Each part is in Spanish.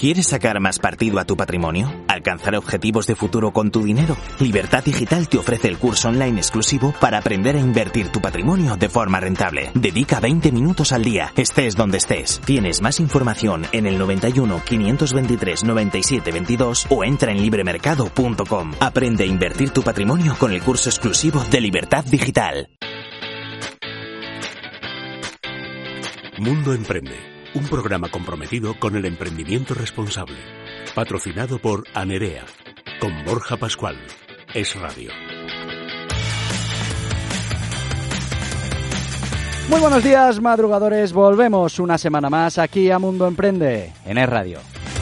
¿Quieres sacar más partido a tu patrimonio? ¿Alcanzar objetivos de futuro con tu dinero? Libertad Digital te ofrece el curso online exclusivo para aprender a invertir tu patrimonio de forma rentable. Dedica 20 minutos al día, estés donde estés. Tienes más información en el 91 523 97 22 o entra en libremercado.com. Aprende a invertir tu patrimonio con el curso exclusivo de Libertad Digital. Mundo Emprende. Un programa comprometido con el emprendimiento responsable. Patrocinado por Anerea. Con Borja Pascual. Es Radio. Muy buenos días, madrugadores. Volvemos una semana más aquí a Mundo Emprende en Es Radio.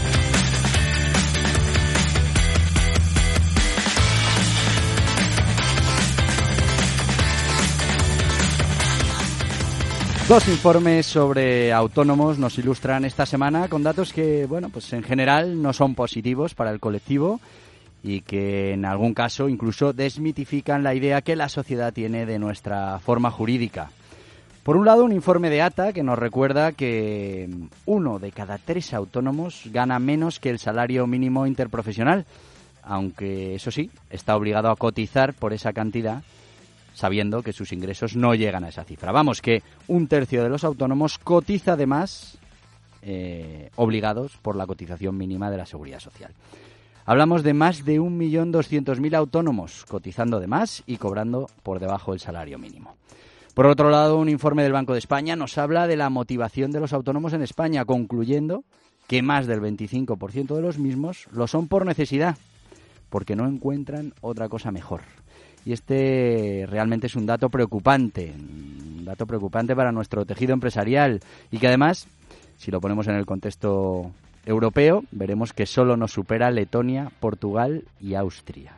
Dos informes sobre autónomos nos ilustran esta semana con datos que, bueno, pues en general no son positivos para el colectivo y que en algún caso incluso desmitifican la idea que la sociedad tiene de nuestra forma jurídica. Por un lado, un informe de ATA que nos recuerda que 1 de cada 3 autónomos gana menos que el salario mínimo interprofesional, aunque eso sí, está obligado a cotizar por esa cantidad, sabiendo que sus ingresos no llegan a esa cifra. Vamos, que 1/3 de los autónomos cotiza además obligados por la cotización mínima de la Seguridad Social. Hablamos de más de 1.200.000 autónomos cotizando de más y cobrando por debajo del salario mínimo. Por otro lado, un informe del Banco de España nos habla de la motivación de los autónomos en España, concluyendo que más del 25% de los mismos lo son por necesidad, porque no encuentran otra cosa mejor. Y este realmente es un dato preocupante para nuestro tejido empresarial y que además, si lo ponemos en el contexto europeo, veremos que solo nos supera Letonia, Portugal y Austria.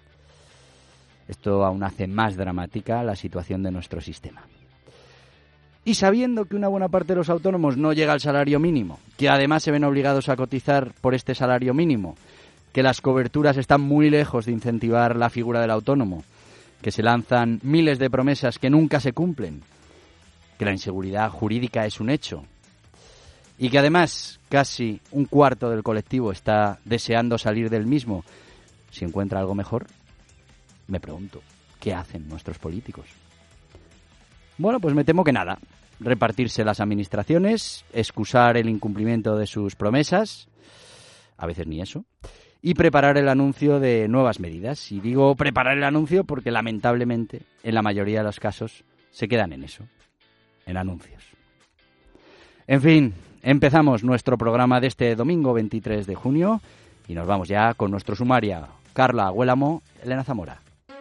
Esto aún hace más dramática la situación de nuestro sistema. Y sabiendo que una buena parte de los autónomos no llega al salario mínimo, que además se ven obligados a cotizar por este salario mínimo, que las coberturas están muy lejos de incentivar la figura del autónomo, que se lanzan miles de promesas que nunca se cumplen, que la inseguridad jurídica es un hecho y que además casi 1/4 del colectivo está deseando salir del mismo si encuentra algo mejor, me pregunto, ¿qué hacen nuestros políticos? Bueno, pues me temo que nada. Repartirse las administraciones, excusar el incumplimiento de sus promesas, a veces ni eso, y preparar el anuncio de nuevas medidas. Y digo preparar el anuncio porque lamentablemente en la mayoría de los casos se quedan en eso, en anuncios. En fin, empezamos nuestro programa de este domingo 23 de junio y nos vamos ya con nuestro sumario. Carla Huélamo, Elena Zamora.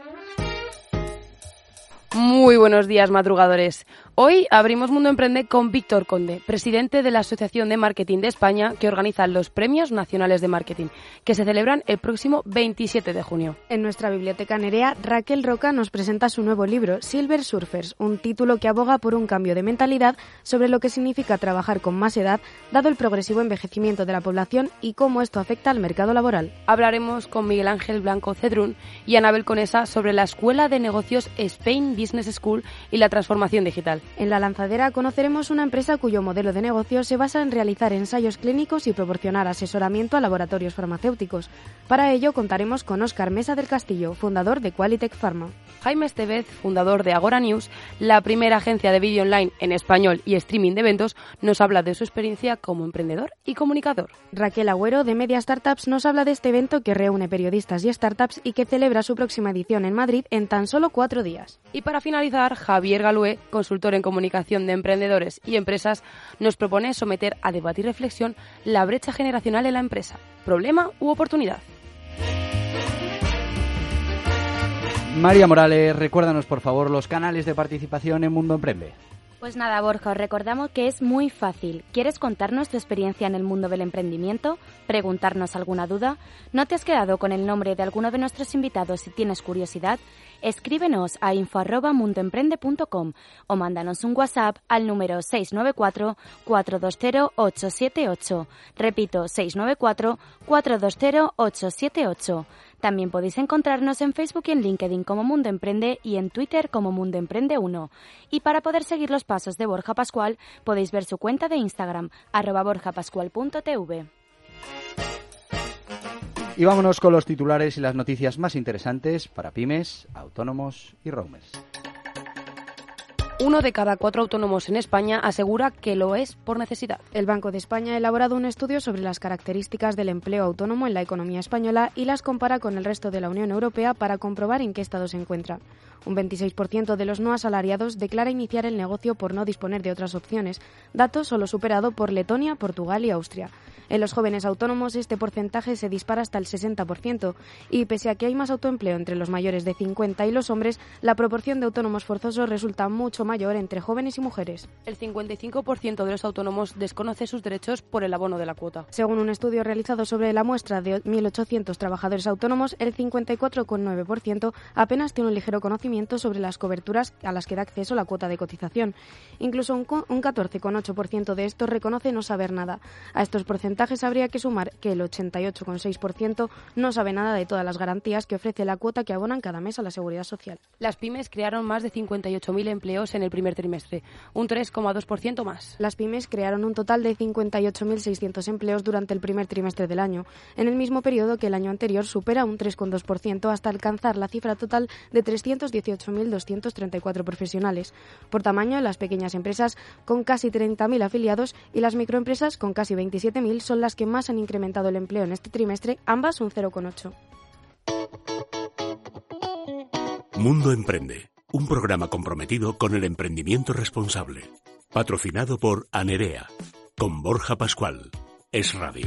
Muy buenos días, madrugadores. Hoy abrimos Mundo Emprende con Víctor Conde, presidente de la Asociación de Marketing de España, que organiza los Premios Nacionales de Marketing, que se celebran el próximo 27 de junio. En nuestra biblioteca Nerea, Raquel Roca nos presenta su nuevo libro, Silver Surfers, un título que aboga por un cambio de mentalidad sobre lo que significa trabajar con más edad, dado el progresivo envejecimiento de la población y cómo esto afecta al mercado laboral. Hablaremos con Miguel Ángel Blanco Cedrún y Anabel Conesa sobre la Escuela de Negocios Spain Business School y la transformación digital. En La Lanzadera conoceremos una empresa cuyo modelo de negocio se basa en realizar ensayos clínicos y proporcionar asesoramiento a laboratorios farmacéuticos. Para ello contaremos con Óscar Mesa del Castillo, fundador de Qualitech Pharma. Jaime Estevez, fundador de Agora News, la primera agencia de vídeo online en español y streaming de eventos, nos habla de su experiencia como emprendedor y comunicador. Raquel Agüero, de Media Startups, nos habla de este evento que reúne periodistas y startups y que celebra su próxima edición en Madrid en tan solo 4 días. Y para finalizar, Javier Galué, consultor en comunicación de emprendedores y empresas, nos propone someter a debate y reflexión la brecha generacional en la empresa, problema u oportunidad. María Morales, recuérdanos por favor los canales de participación en Mundo Emprende. Pues nada, Borja, os recordamos que es muy fácil. ¿Quieres contarnos tu experiencia en el mundo del emprendimiento? ¿Preguntarnos alguna duda? ¿No te has quedado con el nombre de alguno de nuestros invitados si tienes curiosidad? Escríbenos a info@mundoemprende.com o mándanos un WhatsApp al número 694-420-878. Repito, 694-420-878. También podéis encontrarnos en Facebook y en LinkedIn como Mundo Emprende y en Twitter como Mundo Emprende 1. Y para poder seguir los pasos de Borja Pascual, podéis ver su cuenta de Instagram, @borjapascual.tv. Y vámonos con los titulares y las noticias más interesantes para pymes, autónomos y roamers. 1 de cada 4 autónomos en España asegura que lo es por necesidad. El Banco de España ha elaborado un estudio sobre las características del empleo autónomo en la economía española y las compara con el resto de la Unión Europea para comprobar en qué estado se encuentra. Un 26% de los no asalariados declara iniciar el negocio por no disponer de otras opciones, dato solo superado por Letonia, Portugal y Austria. En los jóvenes autónomos este porcentaje se dispara hasta el 60% y pese a que hay más autoempleo entre los mayores de 50 y los hombres, la proporción de autónomos forzosos resulta mucho mayor entre jóvenes y mujeres. El 55% de los autónomos desconoce sus derechos por el abono de la cuota. Según un estudio realizado sobre la muestra de 1.800 trabajadores autónomos, el 54,9% apenas tiene un ligero conocimiento sobre las coberturas a las que da acceso la cuota de cotización. Incluso un 14,8% de estos reconoce no saber nada. A estos porcentajes habría que sumar que el 88,6% no sabe nada de todas las garantías que ofrece la cuota que abonan cada mes a la Seguridad Social. Las pymes crearon más de 58.000 empleos en el primer trimestre, un 3,2% más. Las pymes crearon un total de 58.600 empleos durante el primer trimestre del año. En el mismo periodo que el año anterior supera un 3,2% hasta alcanzar la cifra total de 318.234 profesionales. Por tamaño, las pequeñas empresas con casi 30.000 afiliados y las microempresas con casi 27.000 son las que más han incrementado el empleo en este trimestre, ambas un 0,8%. Mundo Emprende, un programa comprometido con el emprendimiento responsable. Patrocinado por Anerea, con Borja Pascual. Es Radio.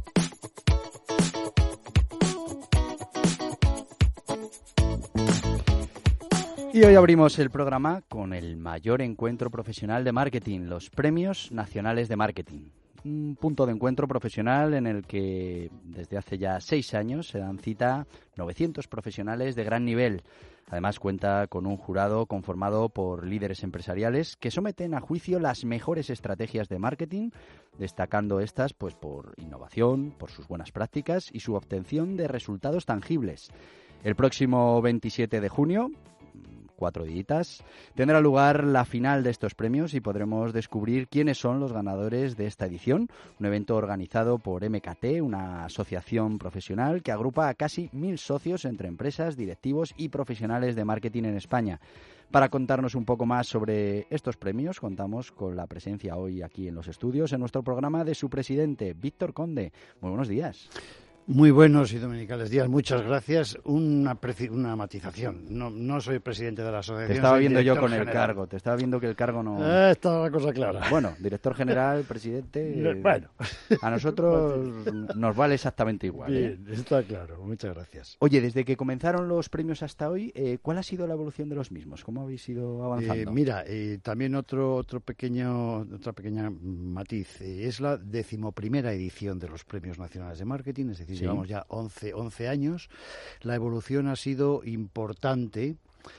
Y hoy abrimos el programa con el mayor encuentro profesional de marketing, los Premios Nacionales de Marketing. Un punto de encuentro profesional en el que desde hace ya 6 años se dan cita 900 profesionales de gran nivel. Además cuenta con un jurado conformado por líderes empresariales que someten a juicio las mejores estrategias de marketing, destacando estas pues por innovación, por sus buenas prácticas y su obtención de resultados tangibles. El próximo 27 de junio, 4 días, tendrá lugar la final de estos premios y podremos descubrir quiénes son los ganadores de esta edición, un evento organizado por MKT, una asociación profesional que agrupa a casi 1.000 socios entre empresas, directivos y profesionales de marketing en España. Para contarnos un poco más sobre estos premios, contamos con la presencia hoy aquí en los estudios, en nuestro programa, de su presidente, Víctor Conde. Muy buenos días. Muy buenos y dominicales días, muchas gracias. Una matización. No soy presidente de la asociación. Te estaba viendo yo con general. el cargo. Te estaba viendo que el cargo no. Está la cosa clara. Bueno, director general, presidente. Bueno. A nosotros nos vale exactamente igual. Bien, está claro. Muchas gracias. Oye, desde que comenzaron los premios hasta hoy, ¿cuál ha sido la evolución de los mismos? ¿Cómo habéis ido avanzando? Mira, también otra pequeña matiz. Es la 11ª edición de los Premios Nacionales de Marketing, es decir, llevamos ya 11 años. La evolución ha sido importante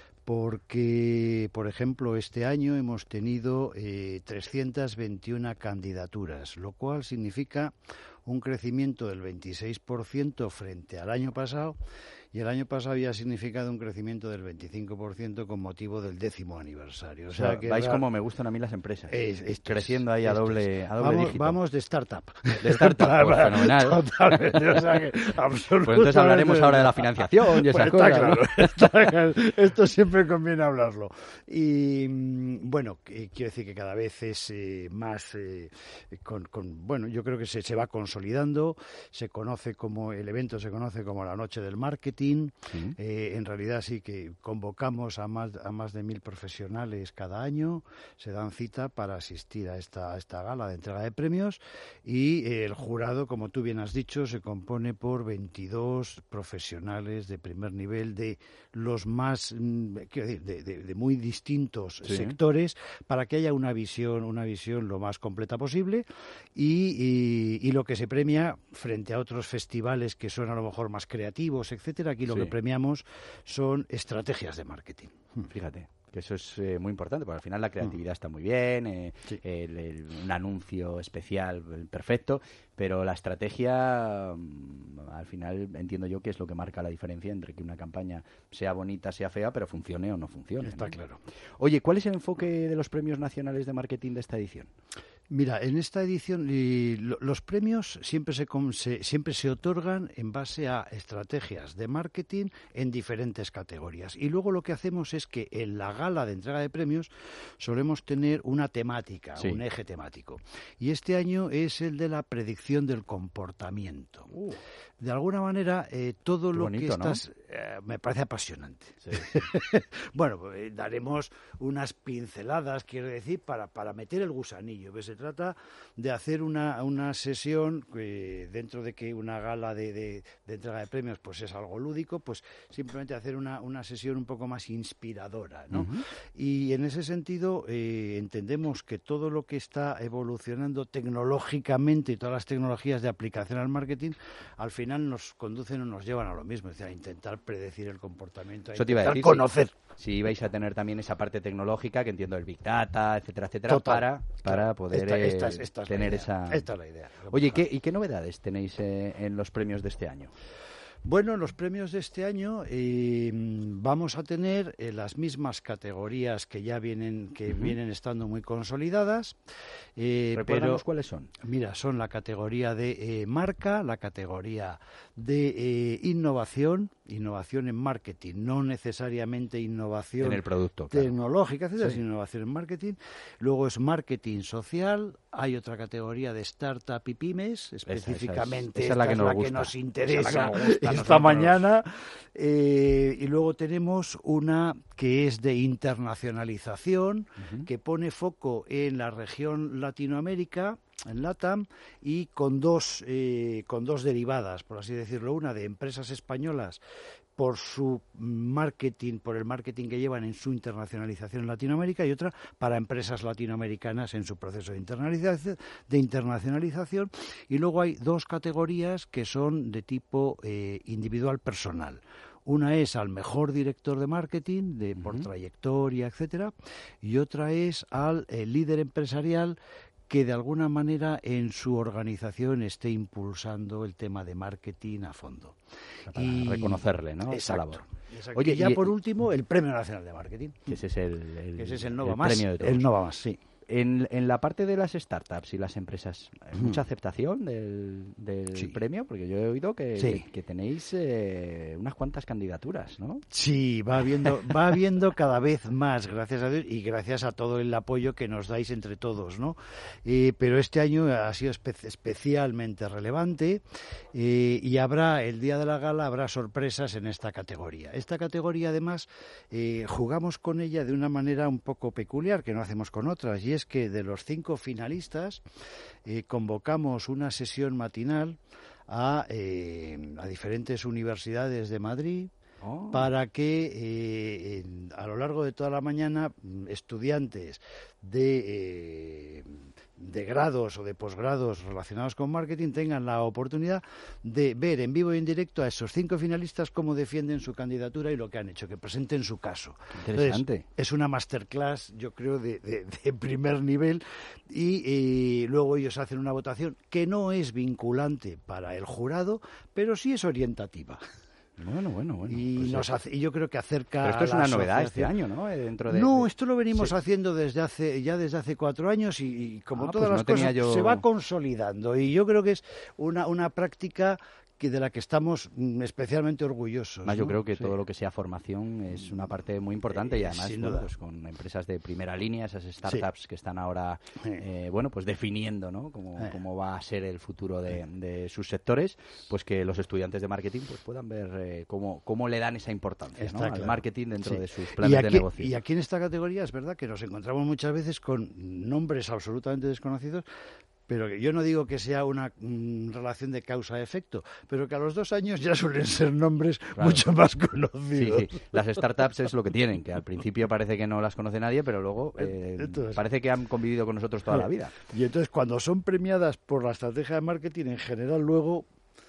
porque, por ejemplo, este año hemos tenido 321 candidaturas, lo cual significa un crecimiento del 26% frente al año pasado, y el año pasado había significado un crecimiento del 25% con motivo del 10º aniversario. O sea que vais como me gustan a mí las empresas, creciendo ahí a doble dígito. Vamos de startup. De startup, pues fenomenal. Totalmente, o sea que pues entonces hablaremos ahora de la financiación y esas cosas. Claro, ¿no? Está claro. Esto siempre conviene hablarlo. Y bueno, quiero decir que cada vez es más, bueno, yo creo que se va consolidando, el evento se conoce como la Noche del Marketing. En realidad sí que convocamos a más de 1.000 profesionales cada año, se dan cita para asistir a esta gala de entrega de premios, y el jurado, como tú bien has dicho, se compone por 22 profesionales de primer nivel de los más, quiero decir, de muy distintos sectores, para que haya una visión lo más completa posible, y lo que se premia frente a otros festivales que son a lo mejor más creativos, etcétera. Aquí lo que premiamos son estrategias de marketing. Fíjate que eso es muy importante, porque al final la creatividad está muy bien, un anuncio especial perfecto, Pero la estrategia, al final, entiendo yo que es lo que marca la diferencia entre que una campaña sea bonita, sea fea, pero funcione o no funcione. Está ¿no? claro. Oye, ¿cuál es el enfoque de los premios nacionales de marketing de esta edición? Mira, en esta edición los premios siempre se otorgan en base a estrategias de marketing en diferentes categorías. Y luego lo que hacemos es que en la gala de entrega de premios solemos tener una temática, Sí. un eje temático. Y este año es el de la predicción del comportamiento. De alguna manera, todo Qué lo bonito, que ¿no? estás... me parece apasionante. Sí. Bueno, pues, daremos unas pinceladas, quiero decir, para meter el gusanillo. Se trata de hacer una sesión, dentro de que una gala de entrega de premios pues es algo lúdico, pues simplemente hacer una sesión un poco más inspiradora, ¿no? Uh-huh. Y en ese sentido entendemos que todo lo que está evolucionando tecnológicamente y todas las tecnologías de aplicación al marketing, al final nos conducen o nos llevan a lo mismo, es decir, a intentar predecir el comportamiento, a Eso te iba a intentar decir, conocer. Si vais a tener también esa parte tecnológica, que entiendo el Big Data, etcétera, etcétera, Total, para poder esta es tener la idea. esa... Esta es la idea. Oye, ¿y qué novedades tenéis en los premios de este año? Bueno, los premios de este año vamos a tener las mismas categorías que ya vienen estando muy consolidadas. Recuérdanos cuáles son. Mira, son la categoría de marca, la categoría de innovación en marketing, no necesariamente innovación En el producto, claro. tecnológica, etcétera, Sí. sino innovación en marketing. Luego es marketing social, hay otra categoría de startup y pymes, específicamente esa es la que esta nos es la gusta. que nos interesa Esa es la que nos gusta a esta nosotros. mañana. Y luego tenemos una que es de internacionalización, que pone foco en la región Latinoamérica, en LATAM, y con dos derivadas, por así decirlo. Una de empresas españolas por su marketing, por el marketing que llevan en su internacionalización en Latinoamérica, y otra para empresas latinoamericanas en su proceso de internacionalización. Y luego hay dos categorías que son de tipo individual personal. Una es al mejor director de marketing, por trayectoria, etcétera, y otra es al líder empresarial que de alguna manera en su organización esté impulsando el tema de marketing a fondo. Para reconocerle, ¿no? Esa Exacto. labor. Exacto. Oye, y ya y- por último, el Premio Nacional de Marketing. Que ese es el Nova Más. premio de todos. El Nova Más, sí. En la parte de las startups y las empresas, ¿hay mucha aceptación del Sí. premio? Porque yo he oído que tenéis unas cuantas candidaturas, ¿no? Sí, va habiendo cada vez más, gracias a Dios, y gracias a todo el apoyo que nos dais entre todos, ¿no? Pero este año ha sido especialmente relevante, y el día de la gala habrá sorpresas en esta categoría. Esta categoría, además, jugamos con ella de una manera un poco peculiar, que no hacemos con otras, y es que de los 5 finalistas convocamos una sesión matinal a diferentes universidades de Madrid, para que a lo largo de toda la mañana estudiantes de grados o de posgrados relacionados con marketing tengan la oportunidad de ver en vivo y en directo a esos 5 finalistas cómo defienden su candidatura y lo que han hecho, que presenten su caso. Interesante. Entonces, es una masterclass, yo creo, de primer nivel, y luego ellos hacen una votación que no es vinculante para el jurado, pero sí es orientativa. Bueno. Y, Pues y yo creo que acerca. pero esto es a la una novedad este asociación. año, ¿no? No, esto lo venimos Sí. haciendo desde hace 4 años, y como Ah, todas pues las no tenía cosas yo- se va consolidando, y yo creo que es una práctica de la que estamos especialmente orgullosos. Además, yo ¿no? creo que Sí. todo lo que sea formación es una parte muy importante, y además, sin bueno, duda. pues con empresas de primera línea, esas startups que están ahora, Sí. pues definiendo, ¿no? Cómo va a ser el futuro de sus sectores, pues que los estudiantes de marketing pues puedan ver cómo le dan esa importancia, Está ¿no? al claro. marketing dentro Sí. de sus planes de negocio. Y aquí en esta categoría es verdad que nos encontramos muchas veces con nombres absolutamente desconocidos, pero que yo no digo que sea una relación de causa-efecto, pero que a los 2 años ya suelen ser nombres mucho más conocidos. Sí. Las startups es lo que tienen, que al principio parece que no las conoce nadie, pero luego Entonces, parece que han convivido con nosotros toda la vida. Y entonces cuando son premiadas por la estrategia de marketing, en general luego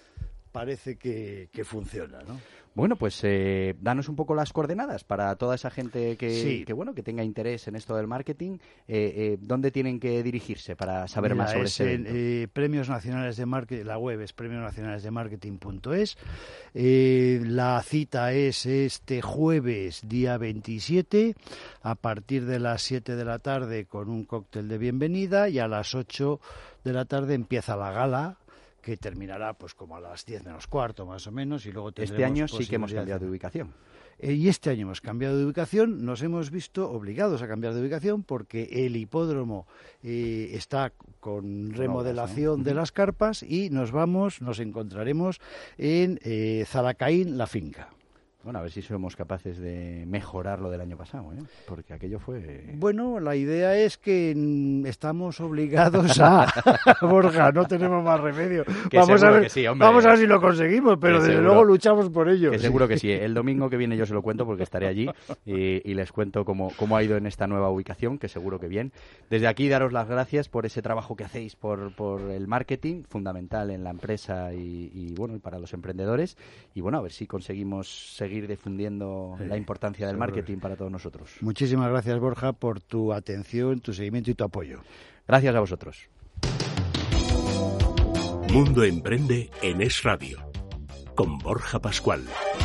parece que funciona, ¿no? Bueno, pues danos un poco las coordenadas para toda esa gente que tenga interés en esto del marketing. ¿Dónde tienen que dirigirse para saber más sobre ese evento? Premios Nacionales de Marketing, la web es premiosnacionalesdemarketing.es. La cita es este jueves, día 27, a partir de las 7 de la tarde con un cóctel de bienvenida, y a las 8 de la tarde empieza la gala, que terminará pues como a las 10 menos cuarto más o menos, y luego tendremos este año sí que hemos cambiado de ubicación. Y este año hemos cambiado de ubicación, nos hemos visto obligados a cambiar de ubicación porque el hipódromo está con remodelación de las carpas, y nos encontraremos en Zalacaín, la finca. Bueno, a ver si somos capaces de mejorar lo del año pasado, ¿eh? Porque aquello fue... Bueno, la idea es que estamos obligados a... Borja, no tenemos más remedio. Vamos a ver si lo conseguimos, pero desde luego luchamos por ello. Que seguro que sí. El domingo que viene yo se lo cuento porque estaré allí y les cuento cómo ha ido en esta nueva ubicación, que seguro que bien. Desde aquí daros las gracias por ese trabajo que hacéis por el marketing, fundamental en la empresa y para los emprendedores. Y bueno, a ver si conseguimos seguir difundiendo la importancia del marketing para todos nosotros. Muchísimas gracias, Borja, por tu atención, tu seguimiento y tu apoyo. Gracias a vosotros. Mundo Emprende en Es Radio, con Borja Pascual.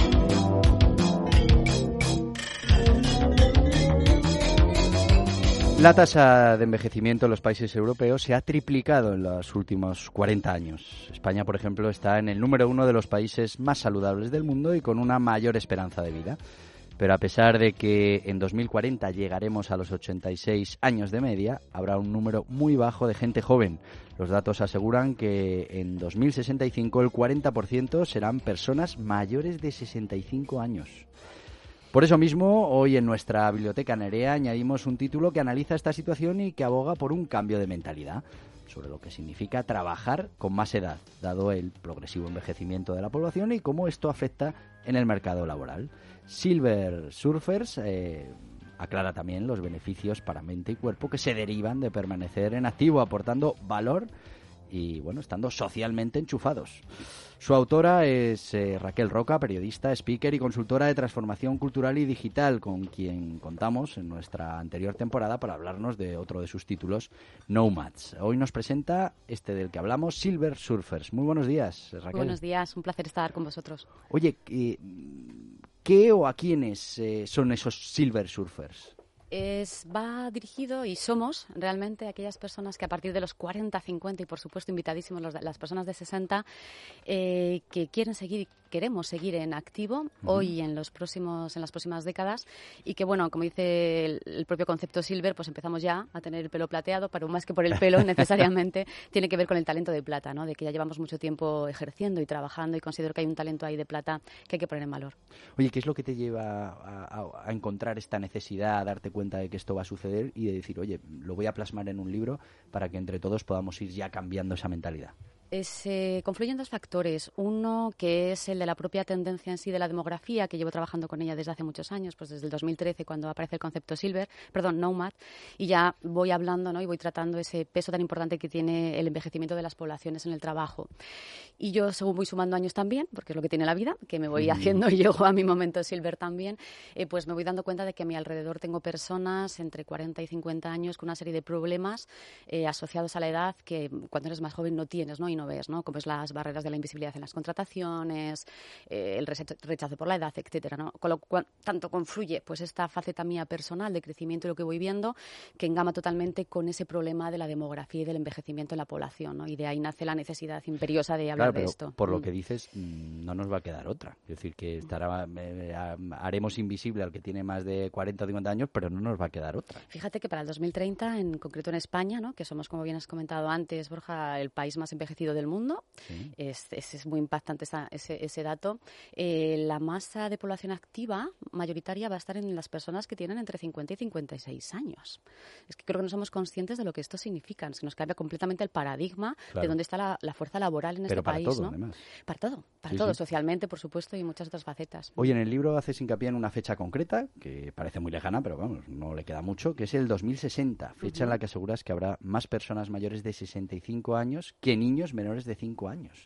La tasa de envejecimiento en los países europeos se ha triplicado en los últimos 40 años. España, por ejemplo, está en el número 1 de los países más saludables del mundo y con una mayor esperanza de vida. Pero a pesar de que en 2040 llegaremos a los 86 años de media, habrá un número muy bajo de gente joven. Los datos aseguran que en 2065 el 40% serán personas mayores de 65 años. Por eso mismo, hoy en nuestra biblioteca Nerea añadimos un título que analiza esta situación y que aboga por un cambio de mentalidad sobre lo que significa trabajar con más edad, dado el progresivo envejecimiento de la población y cómo esto afecta en el mercado laboral. Silver Surfers aclara también los beneficios para mente y cuerpo que se derivan de permanecer en activo, aportando valor y, estando socialmente enchufados. Su autora es Raquel Roca, periodista, speaker y consultora de transformación cultural y digital, con quien contamos en nuestra anterior temporada para hablarnos de otro de sus títulos, Nomads. Hoy nos presenta este del que hablamos, Silver Surfers. Muy buenos días, Raquel. Muy buenos días, un placer estar con vosotros. Oye, ¿qué o a quiénes son esos Silver Surfers? Va dirigido y somos realmente aquellas personas que a partir de los 40, 50 y por supuesto invitadísimos las personas de 60 que queremos seguir en activo hoy y en las próximas décadas, y que como dice el propio concepto Silver, pues empezamos ya a tener el pelo plateado, pero más que por el pelo necesariamente tiene que ver con el talento de plata, ¿no? De que ya llevamos mucho tiempo ejerciendo y trabajando, y considero que hay un talento ahí de plata que hay que poner en valor. Oye, ¿qué es lo que te lleva a encontrar esta necesidad, a darte cuenta de que esto va a suceder y de decir, oye, lo voy a plasmar en un libro para que entre todos podamos ir ya cambiando esa mentalidad? Confluyen dos factores. Uno, que es el de la propia tendencia en sí de la demografía, que llevo trabajando con ella desde hace muchos años, pues desde el 2013, cuando aparece el concepto Nomad, y ya voy hablando, ¿no? Y voy tratando ese peso tan importante que tiene el envejecimiento de las poblaciones en el trabajo. Y yo, según voy sumando años también, porque es lo que tiene la vida, que me voy haciendo y llego a mi momento Silver también, pues me voy dando cuenta de que a mi alrededor tengo personas entre 40 y 50 años con una serie de problemas asociados a la edad que cuando eres más joven no tienes, ¿no? Y no ves, ¿no? Como es las barreras de la invisibilidad en las contrataciones, el rechazo por la edad, etcétera, ¿no? Con lo cual tanto confluye pues esta faceta mía personal de crecimiento y lo que voy viendo, que engama totalmente con ese problema de la demografía y del envejecimiento en la población, ¿no? Y de ahí nace la necesidad imperiosa de hablar de esto. Por lo que dices, no nos va a quedar otra. Es decir, que haremos invisible al que tiene más de 40 o 50 años, pero no nos va a quedar otra. Fíjate que para el 2030, en concreto en España, ¿no? Que somos, como bien has comentado antes, Borja, el país más envejecido del mundo. Sí. Es muy impactante ese dato. La masa de población activa mayoritaria va a estar en las personas que tienen entre 50 y 56 años. Es que creo que no somos conscientes de lo que esto significa. Se nos cambia completamente el paradigma de dónde está la fuerza laboral en este país. Pero para todo, ¿no? Además. Para todo, socialmente, por supuesto, y muchas otras facetas. Oye, en el libro haces hincapié en una fecha concreta, que parece muy lejana, pero vamos, no le queda mucho, que es el 2060, fecha en la que aseguras que habrá más personas mayores de 65 años que niños menores de 5 años.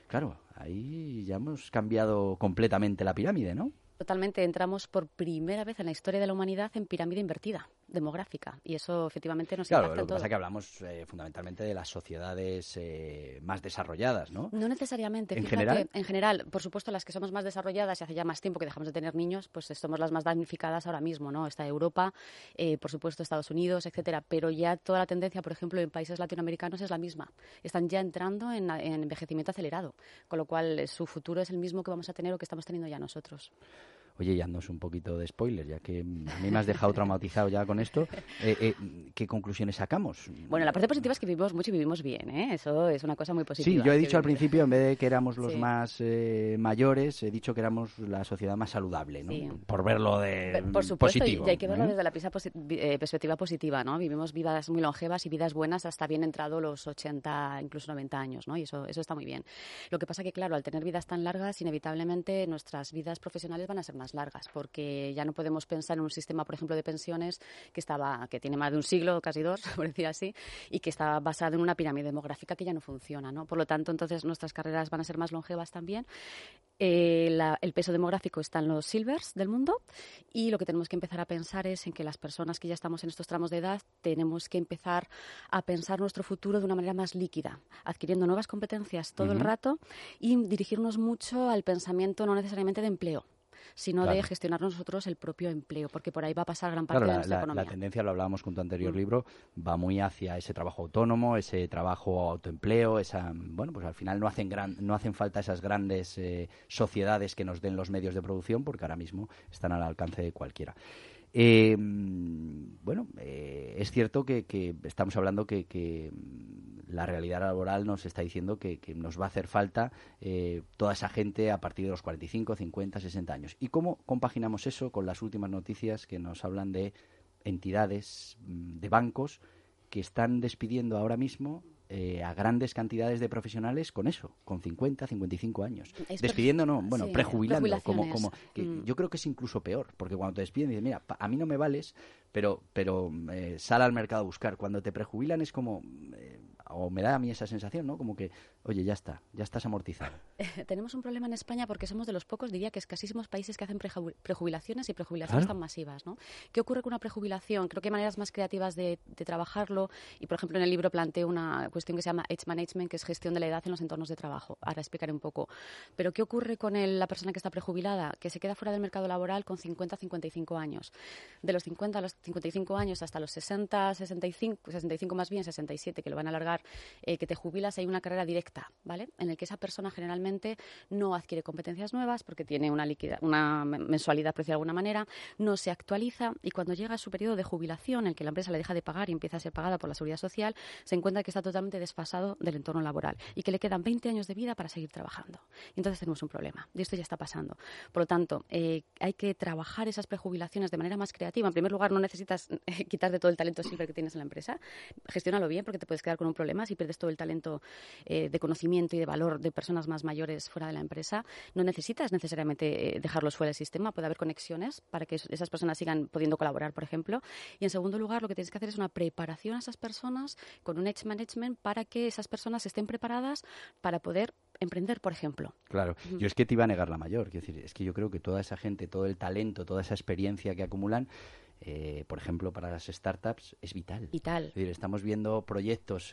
claro, ahí ya hemos cambiado completamente la pirámide, ¿no? Totalmente, entramos por primera vez en la historia de la humanidad en pirámide invertida, demográfica, y eso efectivamente nos impacta en todo. Claro, lo que pasa es que hablamos fundamentalmente de las sociedades más desarrolladas, ¿no? No necesariamente. ¿En fíjate, general? En general, por supuesto, las que somos más desarrolladas y hace ya más tiempo que dejamos de tener niños, pues somos las más damnificadas ahora mismo, ¿no? Está Europa, por supuesto Estados Unidos, etcétera, pero ya toda la tendencia, por ejemplo, en países latinoamericanos es la misma. Están ya entrando en envejecimiento acelerado, con lo cual su futuro es el mismo que vamos a tener o que estamos teniendo ya nosotros. Oye, ya andas un poquito de spoiler, ya que a mí me has dejado traumatizado ya con esto. ¿Qué conclusiones sacamos? Bueno, la parte positiva es que vivimos mucho y vivimos bien, ¿eh? Eso es una cosa muy positiva. Sí, yo he dicho al principio, en vez de que éramos los Sí. más mayores, he dicho que éramos la sociedad más saludable, ¿no? Sí. Por verlo de Por supuesto, positivo. y hay que verlo desde la perspectiva positiva, ¿no? Vivimos vidas muy longevas y vidas buenas hasta bien entrado los 80, incluso 90 años, ¿no? Y eso está muy bien. Lo que pasa que, claro, al tener vidas tan largas, inevitablemente nuestras vidas profesionales van a ser más largas, porque ya no podemos pensar en un sistema, por ejemplo, de pensiones que tiene más de un siglo, casi dos, por decir así, y que está basado en una pirámide demográfica que ya no funciona, ¿no? Por lo tanto, entonces nuestras carreras van a ser más longevas también. El peso demográfico está en los silvers del mundo, y lo que tenemos que empezar a pensar es en que las personas que ya estamos en estos tramos de edad tenemos que empezar a pensar nuestro futuro de una manera más líquida, adquiriendo nuevas competencias todo el rato y dirigirnos mucho al pensamiento no necesariamente de empleo, sino de gestionar nosotros el propio empleo, porque por ahí va a pasar gran parte de nuestra economía. La tendencia, lo hablábamos con tu anterior libro, va muy hacia ese trabajo autónomo, ese trabajo autoempleo, bueno, pues al final no hacen falta esas grandes sociedades que nos den los medios de producción, porque ahora mismo están al alcance de cualquiera. Es cierto que estamos hablando que la realidad laboral nos está diciendo que nos va a hacer falta toda esa gente a partir de los 45, 50, 60 años. ¿Y cómo compaginamos eso con las últimas noticias que nos hablan de entidades, de bancos, que están despidiendo ahora mismo a grandes cantidades de profesionales con eso, con 50, 55 años? Despidiendo no, bueno, sí, prejubilando. prejubilaciones. Yo creo que es incluso peor, porque cuando te despiden dices, mira, a mí no me vales, pero sal al mercado a buscar. Cuando te prejubilan es como, o me da a mí esa sensación, ¿no? Como que, oye, ya estás amortizado. Tenemos un problema en España porque somos de los pocos, diría que escasísimos países que hacen prejubilaciones y prejubilaciones tan masivas, ¿no? ¿Qué ocurre con una prejubilación? Creo que hay maneras más creativas de trabajarlo, y por ejemplo en el libro planteo una cuestión que se llama Age Management, que es gestión de la edad en los entornos de trabajo. Ahora explicaré un poco. Pero ¿qué ocurre con la persona que está prejubilada? Que se queda fuera del mercado laboral con 50, 55 años. De los 50 a los 55 años hasta los 60, 65 más bien, 67, que lo van a alargar, que te jubilas, hay una carrera directa, ¿vale? En el que esa persona generalmente no adquiere competencias nuevas porque tiene una mensualidad, por decirlo de alguna manera, no se actualiza, y cuando llega a su periodo de jubilación, en el que la empresa le deja de pagar y empieza a ser pagada por la Seguridad Social, se encuentra que está totalmente desfasado del entorno laboral y que le quedan 20 años de vida para seguir trabajando. Y entonces tenemos un problema, y esto ya está pasando. Por lo tanto, hay que trabajar esas prejubilaciones de manera más creativa. En primer lugar, no necesitas quitar de todo el talento silver que tienes en la empresa. Gestiónalo bien, porque te puedes quedar con un problema si pierdes todo el talento de conocimiento y de valor de personas más mayores fuera de la empresa. No necesitas necesariamente dejarlos fuera del sistema. Puede haber conexiones para que esas personas sigan pudiendo colaborar, por ejemplo. Y en segundo lugar, lo que tienes que hacer es una preparación a esas personas con un Age Management para que esas personas estén preparadas para poder emprender, por ejemplo. Claro, yo es que te iba a negar la mayor. Quiero decir, es que yo creo que toda esa gente, todo el talento, toda esa experiencia que acumulan, por ejemplo, para las startups, es vital. Vital. Es decir, estamos viendo proyectos,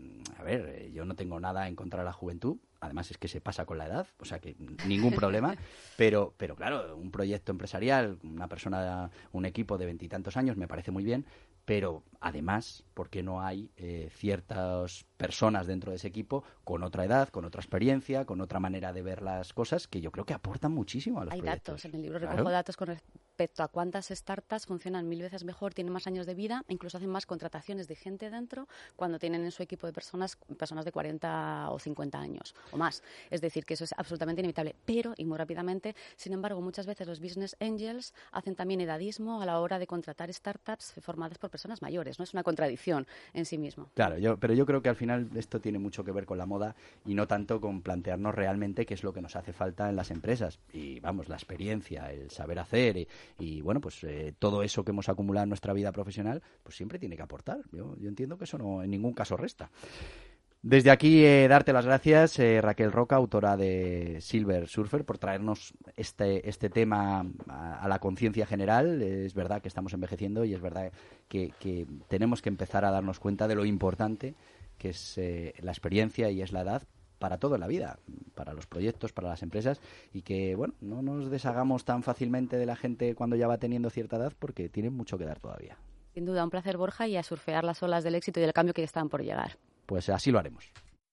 yo no tengo nada en contra de la juventud, además es que se pasa con la edad, o sea que ningún problema, pero claro, un proyecto empresarial, una persona, un equipo de 20 y tantos años me parece muy bien, pero además, ¿por qué no hay ciertas personas dentro de ese equipo con otra edad, con otra experiencia, con otra manera de ver las cosas, que yo creo que aportan muchísimo a los proyectos? Hay datos, en el libro recojo datos con respecto a cuántas startups funcionan 1000 veces mejor, tienen más años de vida, incluso hacen más contrataciones de gente dentro cuando tienen en su equipo de personas de 40 o 50 años o más. Es decir, que eso es absolutamente inevitable. Pero, y muy rápidamente, sin embargo, muchas veces los business angels hacen también edadismo a la hora de contratar startups formadas por personas mayores, ¿no? Es una contradicción en sí mismo. Claro, pero yo creo que al final esto tiene mucho que ver con la moda y no tanto con plantearnos realmente qué es lo que nos hace falta en las empresas. Y vamos, la experiencia, el saber hacer y bueno, pues todo eso que hemos acumulado en nuestra vida profesional, pues siempre tiene que aportar. Yo entiendo que eso no en ningún caso resta. Desde aquí darte las gracias, Raquel Roca, autora de Silver Surfer, por traernos este tema a la conciencia general. Es verdad que estamos envejeciendo y es verdad que tenemos que empezar a darnos cuenta de lo importante que es la experiencia y es la edad para todo en la vida, para los proyectos, para las empresas, y que, bueno, no nos deshagamos tan fácilmente de la gente cuando ya va teniendo cierta edad, porque tienen mucho que dar todavía. Sin duda, un placer, Borja, y a surfear las olas del éxito y del cambio que ya están por llegar. Pues así lo haremos.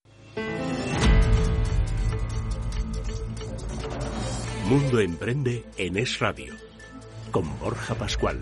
Mundo Emprende en Es Radio, con Borja Pascual.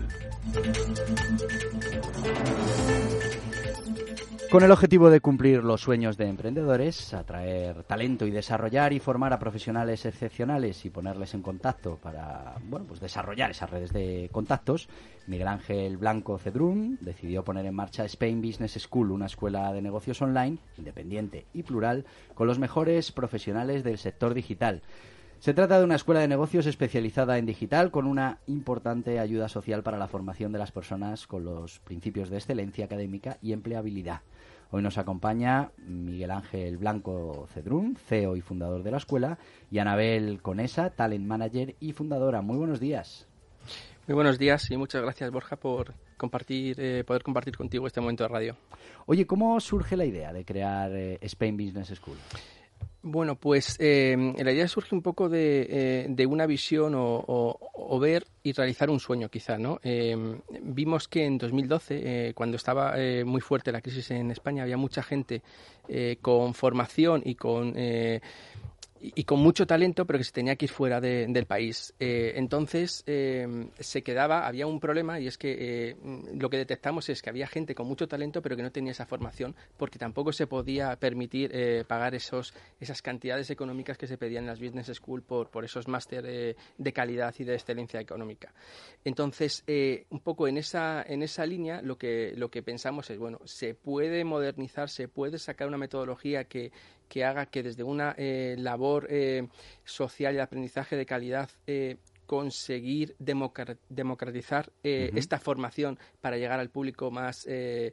Con el objetivo de cumplir los sueños de emprendedores, atraer talento y desarrollar y formar a profesionales excepcionales y ponerles en contacto para, bueno, pues desarrollar esas redes de contactos, Miguel Ángel Blanco Cedrún decidió poner en marcha Spain Business School, una escuela de negocios online, independiente y plural, con los mejores profesionales del sector digital. Se trata de una escuela de negocios especializada en digital con una importante ayuda social para la formación de las personas con los principios de excelencia académica y empleabilidad. Hoy nos acompaña Miguel Ángel Blanco Cedrún, CEO y fundador de la escuela, y Anabel Conesa, Talent Manager y fundadora. Muy buenos días. Muy buenos días y muchas gracias, Borja, por poder compartir contigo este momento de radio. Oye, ¿cómo surge la idea de crear Spain Business School? Bueno, pues la idea surge un poco de una visión o ver y realizar un sueño, quizá, ¿no? Vimos que en 2012, cuando estaba muy fuerte la crisis en España, había mucha gente con formación y con mucho talento, pero que se tenía que ir fuera del país. Entonces, había un problema, y es que lo que detectamos es que había gente con mucho talento, pero que no tenía esa formación, porque tampoco se podía permitir pagar esas cantidades económicas que se pedían en las Business School por esos máster de calidad y de excelencia económica. Entonces, un poco en esa línea, lo que pensamos es, bueno, se puede modernizar, se puede sacar una metodología que haga que desde una labor social y de aprendizaje de calidad conseguir democratizar esta formación para llegar al público más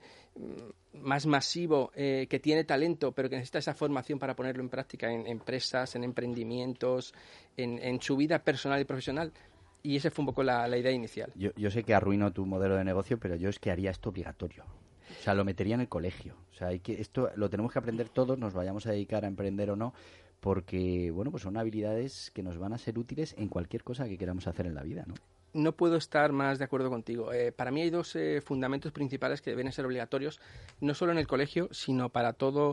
masivo, que tiene talento pero que necesita esa formación para ponerlo en práctica en empresas, en emprendimientos, en su vida personal y profesional. Y esa fue un poco la idea inicial. Yo sé que arruino tu modelo de negocio, pero yo es que haría esto obligatorio. O sea, lo metería en el colegio. O sea, esto lo tenemos que aprender todos, nos vayamos a dedicar a emprender o no, porque, bueno, pues son habilidades que nos van a ser útiles en cualquier cosa que queramos hacer en la vida, ¿no? No puedo estar más de acuerdo contigo. Para mí hay dos fundamentos principales que deben ser obligatorios, no solo en el colegio, sino para todo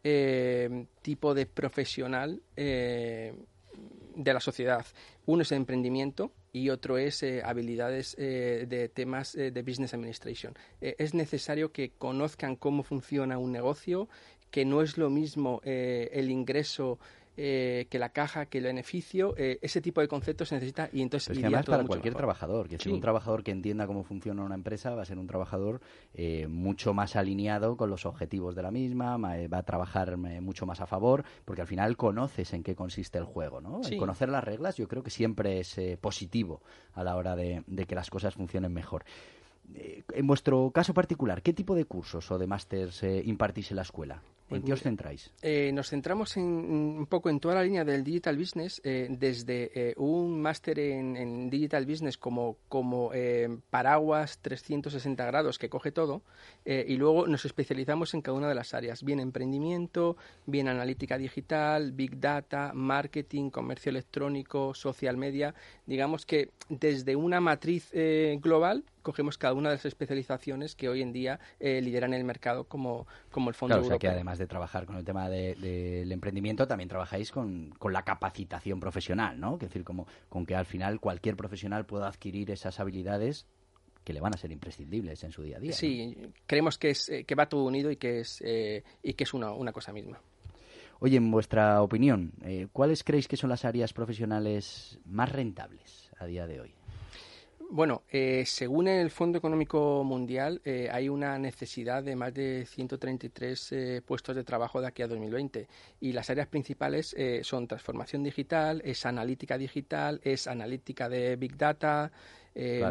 tipo de profesional de la sociedad. Uno es el emprendimiento y otro es habilidades de temas de business administration. Es necesario que conozcan cómo funciona un negocio, que no es lo mismo el ingreso que la caja, que el beneficio. Ese tipo de conceptos se necesita, y entonces iría además todo para cualquier trabajador, que sí. Un trabajador que entienda cómo funciona una empresa va a ser un trabajador mucho más alineado con los objetivos de la misma, va a trabajar mucho más a favor, porque al final conoces en qué consiste el juego, ¿no? Sí. El conocer las reglas yo creo que siempre es positivo a la hora de que las cosas funcionen mejor. En vuestro caso particular, ¿qué tipo de cursos o de másters impartís en la escuela? ¿En qué os centráis? Nos centramos un poco en toda la línea del Digital Business, desde un máster en Digital Business como paraguas 360 grados que coge todo, y luego nos especializamos en cada una de las áreas, bien emprendimiento, bien analítica digital, Big Data, marketing, comercio electrónico, social media. Digamos que desde una matriz global cogemos cada una de las especializaciones que hoy en día lideran el mercado como el Fondo Europeo. O sea que además de trabajar con el tema del emprendimiento, también trabajáis con la capacitación profesional, ¿no? Es decir, con que al final cualquier profesional pueda adquirir esas habilidades que le van a ser imprescindibles en su día a día. Sí, ¿no? Creemos que va todo unido y que es una cosa misma. Oye, en vuestra opinión, ¿cuáles creéis que son las áreas profesionales más rentables a día de hoy? Bueno, según el Fondo Económico Mundial, hay una necesidad de más de 133 puestos de trabajo de aquí a 2020. Y las áreas principales son transformación digital, es analítica digital, es analítica de Big Data, claro.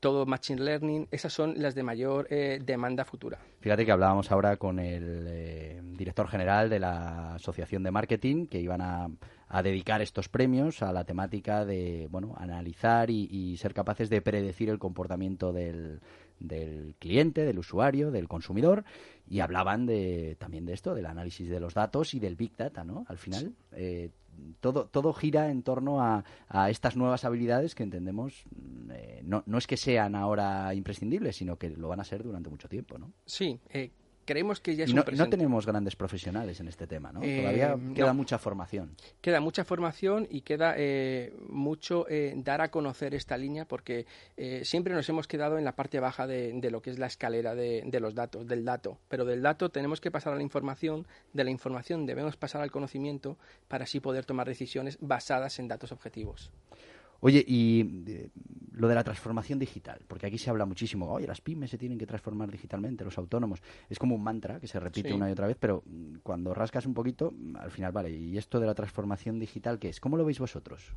todo Machine Learning, esas son las de mayor demanda futura. Fíjate que hablábamos ahora con el director general de la Asociación de Marketing, que iban a dedicar estos premios a la temática de analizar y ser capaces de predecir el comportamiento del cliente, del usuario, del consumidor, y hablaban también de esto, del análisis de los datos y del Big Data, ¿no? Al final, todo gira en torno a estas nuevas habilidades que entendemos no es que sean ahora imprescindibles, sino que lo van a ser durante mucho tiempo, ¿no? Sí, creemos que ya es un presente. No tenemos grandes profesionales en este tema, ¿no? Todavía queda mucha formación. Queda mucha formación y queda mucho dar a conocer esta línea, porque siempre nos hemos quedado en la parte baja de lo que es la escalera de los datos, del dato. Pero del dato tenemos que pasar a la información, de la información debemos pasar al conocimiento para así poder tomar decisiones basadas en datos objetivos. Oye, y lo de la transformación digital, porque aquí se habla muchísimo, oye, las pymes se tienen que transformar digitalmente, los autónomos, es como un mantra que se repite una y otra vez, pero cuando rascas un poquito, al final, vale, ¿y esto de la transformación digital qué es? ¿Cómo lo veis vosotros?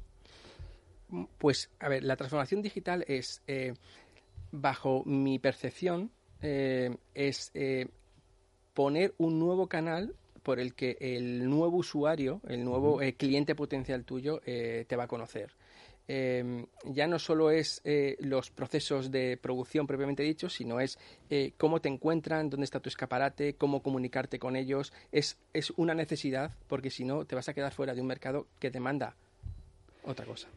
Pues, a ver, la transformación digital es, bajo mi percepción, es poner un nuevo canal por el que el nuevo usuario, el nuevo cliente potencial tuyo te va a conocer. Ya no solo es los procesos de producción propiamente dichos, sino es cómo te encuentran, dónde está tu escaparate, cómo comunicarte con ellos. Es una necesidad, porque si no te vas a quedar fuera de un mercado que demanda otra cosa.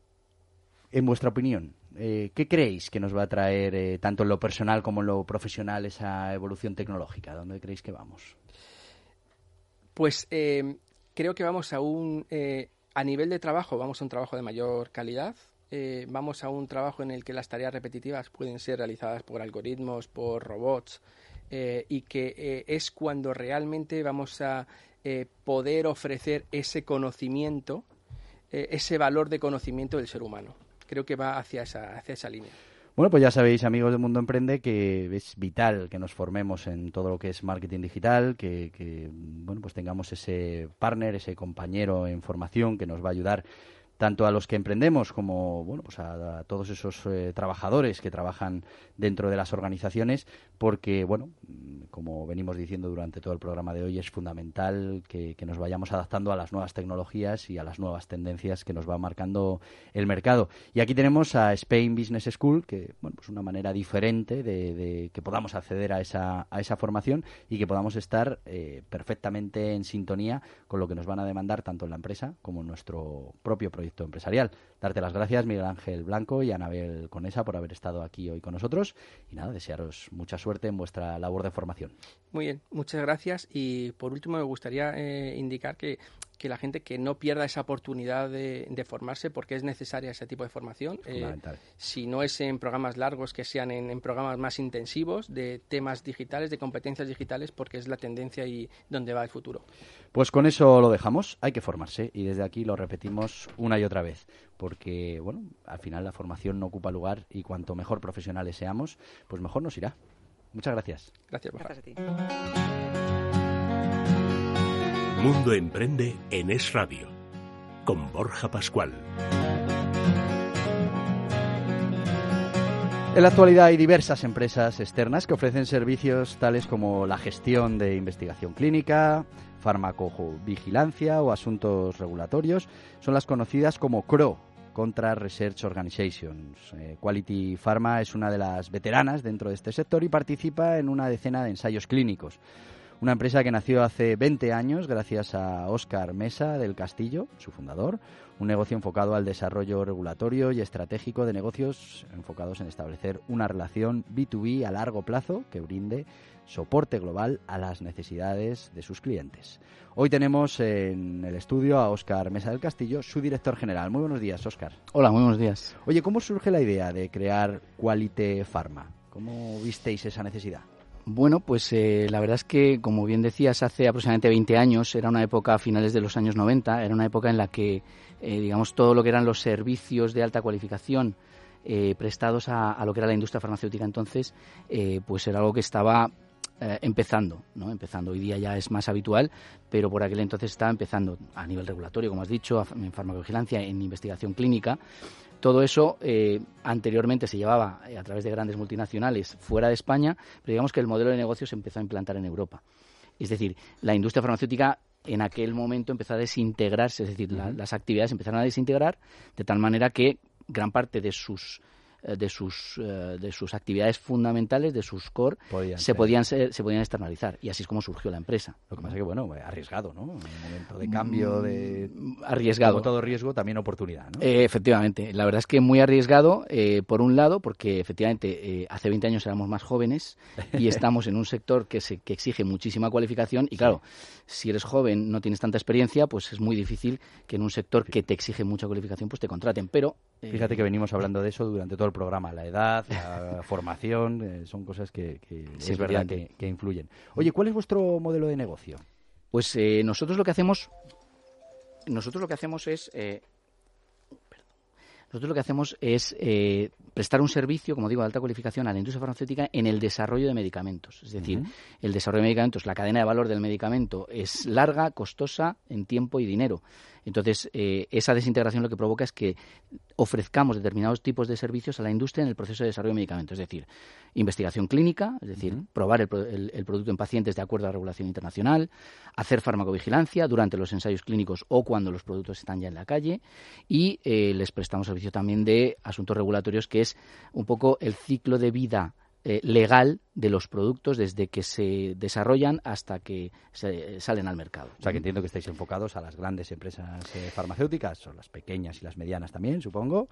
En vuestra opinión, ¿qué creéis que nos va a traer, tanto en lo personal como en lo profesional, esa evolución tecnológica? ¿Dónde creéis que vamos? Pues creo que vamos a nivel de trabajo, vamos a un trabajo de mayor calidad, vamos a un trabajo en el que las tareas repetitivas pueden ser realizadas por algoritmos, por robots, y que es cuando realmente vamos a poder ofrecer ese conocimiento, ese valor de conocimiento del ser humano. Creo que va hacia esa línea. Bueno, pues ya sabéis, amigos de Mundo Emprende, que es vital que nos formemos en todo lo que es marketing digital, que pues tengamos ese partner, ese compañero en formación que nos va a ayudar tanto a los que emprendemos como pues a todos esos trabajadores que trabajan dentro de las organizaciones, porque como venimos diciendo durante todo el programa de hoy, es fundamental que nos vayamos adaptando a las nuevas tecnologías y a las nuevas tendencias que nos va marcando el mercado. Y aquí tenemos a Spain Business School, que pues una manera diferente de que podamos acceder a esa formación y que podamos estar perfectamente en sintonía con lo que nos van a demandar tanto en la empresa como en nuestro propio proyecto empresarial. Darte las gracias, Miguel Ángel Blanco y Anabel Conesa, por haber estado aquí hoy con nosotros, y nada, desearos mucha suerte en vuestra labor de formación. Muy bien, muchas gracias, y por último me gustaría indicar que la gente que no pierda esa oportunidad de formarse, porque es necesaria ese tipo de formación. Si no es en programas largos, que sean en programas más intensivos de temas digitales, de competencias digitales, porque es la tendencia y donde va el futuro. Pues con eso lo dejamos, hay que formarse, y desde aquí lo repetimos una y otra vez, porque al final la formación no ocupa lugar, y cuanto mejor profesionales seamos, pues mejor nos irá. Muchas gracias. Gracias, Borja. Gracias a ti. Mundo Emprende en Es Radio, con Borja Pascual. En la actualidad hay diversas empresas externas que ofrecen servicios tales como la gestión de investigación clínica, farmacovigilancia o asuntos regulatorios. Son las conocidas como CRO, Contract Research Organizations. Quality Pharma es una de las veteranas dentro de este sector y participa en una decena de ensayos clínicos. Una empresa que nació hace 20 años gracias a Óscar Mesa del Castillo, su fundador, un negocio enfocado al desarrollo regulatorio y estratégico de negocios enfocados en establecer una relación B2B a largo plazo que brinde soporte global a las necesidades de sus clientes. Hoy tenemos en el estudio a Óscar Mesa del Castillo, su director general. Muy buenos días, Óscar. Hola, muy buenos días. Oye, ¿cómo surge la idea de crear Quality Pharma? ¿Cómo visteis esa necesidad? Bueno, pues la verdad es que, como bien decías, hace aproximadamente 20 años, era una época a finales de los años 90, era una época en la que, todo lo que eran los servicios de alta cualificación prestados a lo que era la industria farmacéutica entonces, pues era algo que estaba empezando, ¿no? Empezando. Hoy día ya es más habitual, pero por aquel entonces estaba empezando a nivel regulatorio, como has dicho, en farmacovigilancia, en investigación clínica. Todo eso anteriormente se llevaba a través de grandes multinacionales fuera de España, pero digamos que el modelo de negocio se empezó a implantar en Europa. Es decir, la industria farmacéutica en aquel momento empezó a desintegrarse, es decir, las actividades empezaron a desintegrar de tal manera que gran parte de sus actividades fundamentales, de sus core, se podían externalizar, y así es como surgió la empresa. Lo que pasa es que, bueno, arriesgado, ¿no? En un momento de cambio, arriesgado. Como todo riesgo, también oportunidad, ¿no? Efectivamente, la verdad es que muy arriesgado, por un lado, porque efectivamente hace 20 años éramos más jóvenes y estamos en un sector que exige muchísima cualificación y, claro, si eres joven, no tienes tanta experiencia, pues es muy difícil que en un sector que te exige mucha cualificación, pues te contraten, pero... Fíjate que venimos hablando de eso durante todo el programa, la edad, la formación, son cosas que sí, es verdad que influyen. Oye, ¿cuál es vuestro modelo de negocio? Pues nosotros lo que hacemos es prestar un servicio, como digo, de alta cualificación a la industria farmacéutica en el desarrollo de medicamentos. Es decir, el desarrollo de medicamentos, la cadena de valor del medicamento es larga, costosa en tiempo y dinero. Entonces, esa desintegración lo que provoca es que ofrezcamos determinados tipos de servicios a la industria en el proceso de desarrollo de medicamentos. Es decir, investigación clínica, es decir, probar el producto en pacientes de acuerdo a la regulación internacional, hacer farmacovigilancia durante los ensayos clínicos o cuando los productos están ya en la calle, y les prestamos servicio también de asuntos regulatorios, que es un poco el ciclo de vida legal de los productos desde que se desarrollan hasta que salen al mercado. O sea, que entiendo que estáis enfocados a las grandes empresas farmacéuticas, o las pequeñas y las medianas también, supongo.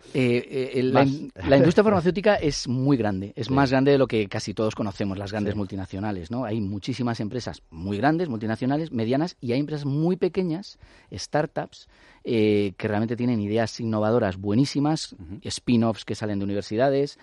La industria farmacéutica es muy grande, es más grande de lo que casi todos conocemos, las grandes multinacionales, ¿no? Hay muchísimas empresas muy grandes, multinacionales, medianas, y hay empresas muy pequeñas, startups, que realmente tienen ideas innovadoras buenísimas, spin-offs que salen de universidades,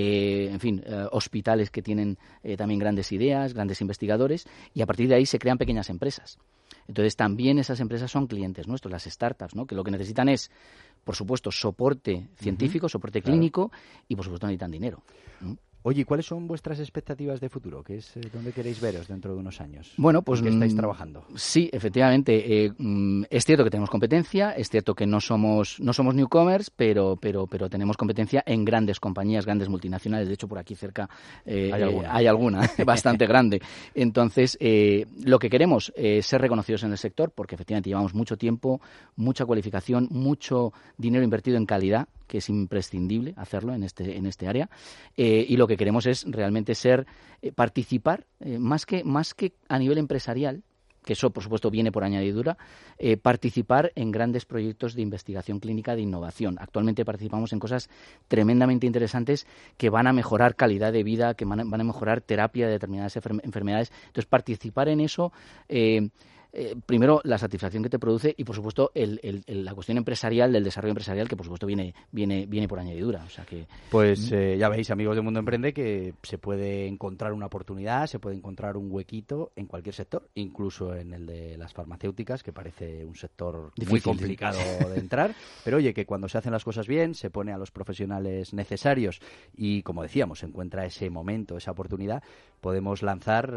en fin, hospitales que tienen también grandes ideas, grandes investigadores, y a partir de ahí se crean pequeñas empresas. Entonces también esas empresas son clientes nuestros, las startups, ¿no? Que lo que necesitan es, por supuesto, soporte científico, soporte clínico, y por supuesto necesitan dinero. Oye, ¿cuáles son vuestras expectativas de futuro? ¿Qué es dónde queréis veros dentro de unos años? Bueno, pues ¿en qué estáis trabajando? Sí, efectivamente. Es cierto que tenemos competencia, es cierto que no somos newcomers, pero tenemos competencia en grandes compañías, grandes multinacionales. De hecho, por aquí cerca hay alguna bastante grande. Entonces, lo que queremos es ser reconocidos en el sector, porque efectivamente llevamos mucho tiempo, mucha cualificación, mucho dinero invertido en calidad, que es imprescindible hacerlo en este área, y lo que queremos es realmente participar, más que a nivel empresarial, que eso por supuesto viene por añadidura, participar en grandes proyectos de investigación clínica de innovación. Actualmente participamos en cosas tremendamente interesantes que van a mejorar calidad de vida, que van a mejorar terapia de determinadas enfermedades. Entonces, participar en eso... primero, la satisfacción que te produce, y por supuesto la cuestión empresarial, del desarrollo empresarial, que por supuesto viene por añadidura. O sea que... Pues ya veis, amigos de Mundo Emprende, que se puede encontrar una oportunidad, se puede encontrar un huequito en cualquier sector, incluso en el de las farmacéuticas, que parece un sector muy complicado de entrar, pero oye, que cuando se hacen las cosas bien, se pone a los profesionales necesarios y, como decíamos, se encuentra ese momento, esa oportunidad, podemos lanzar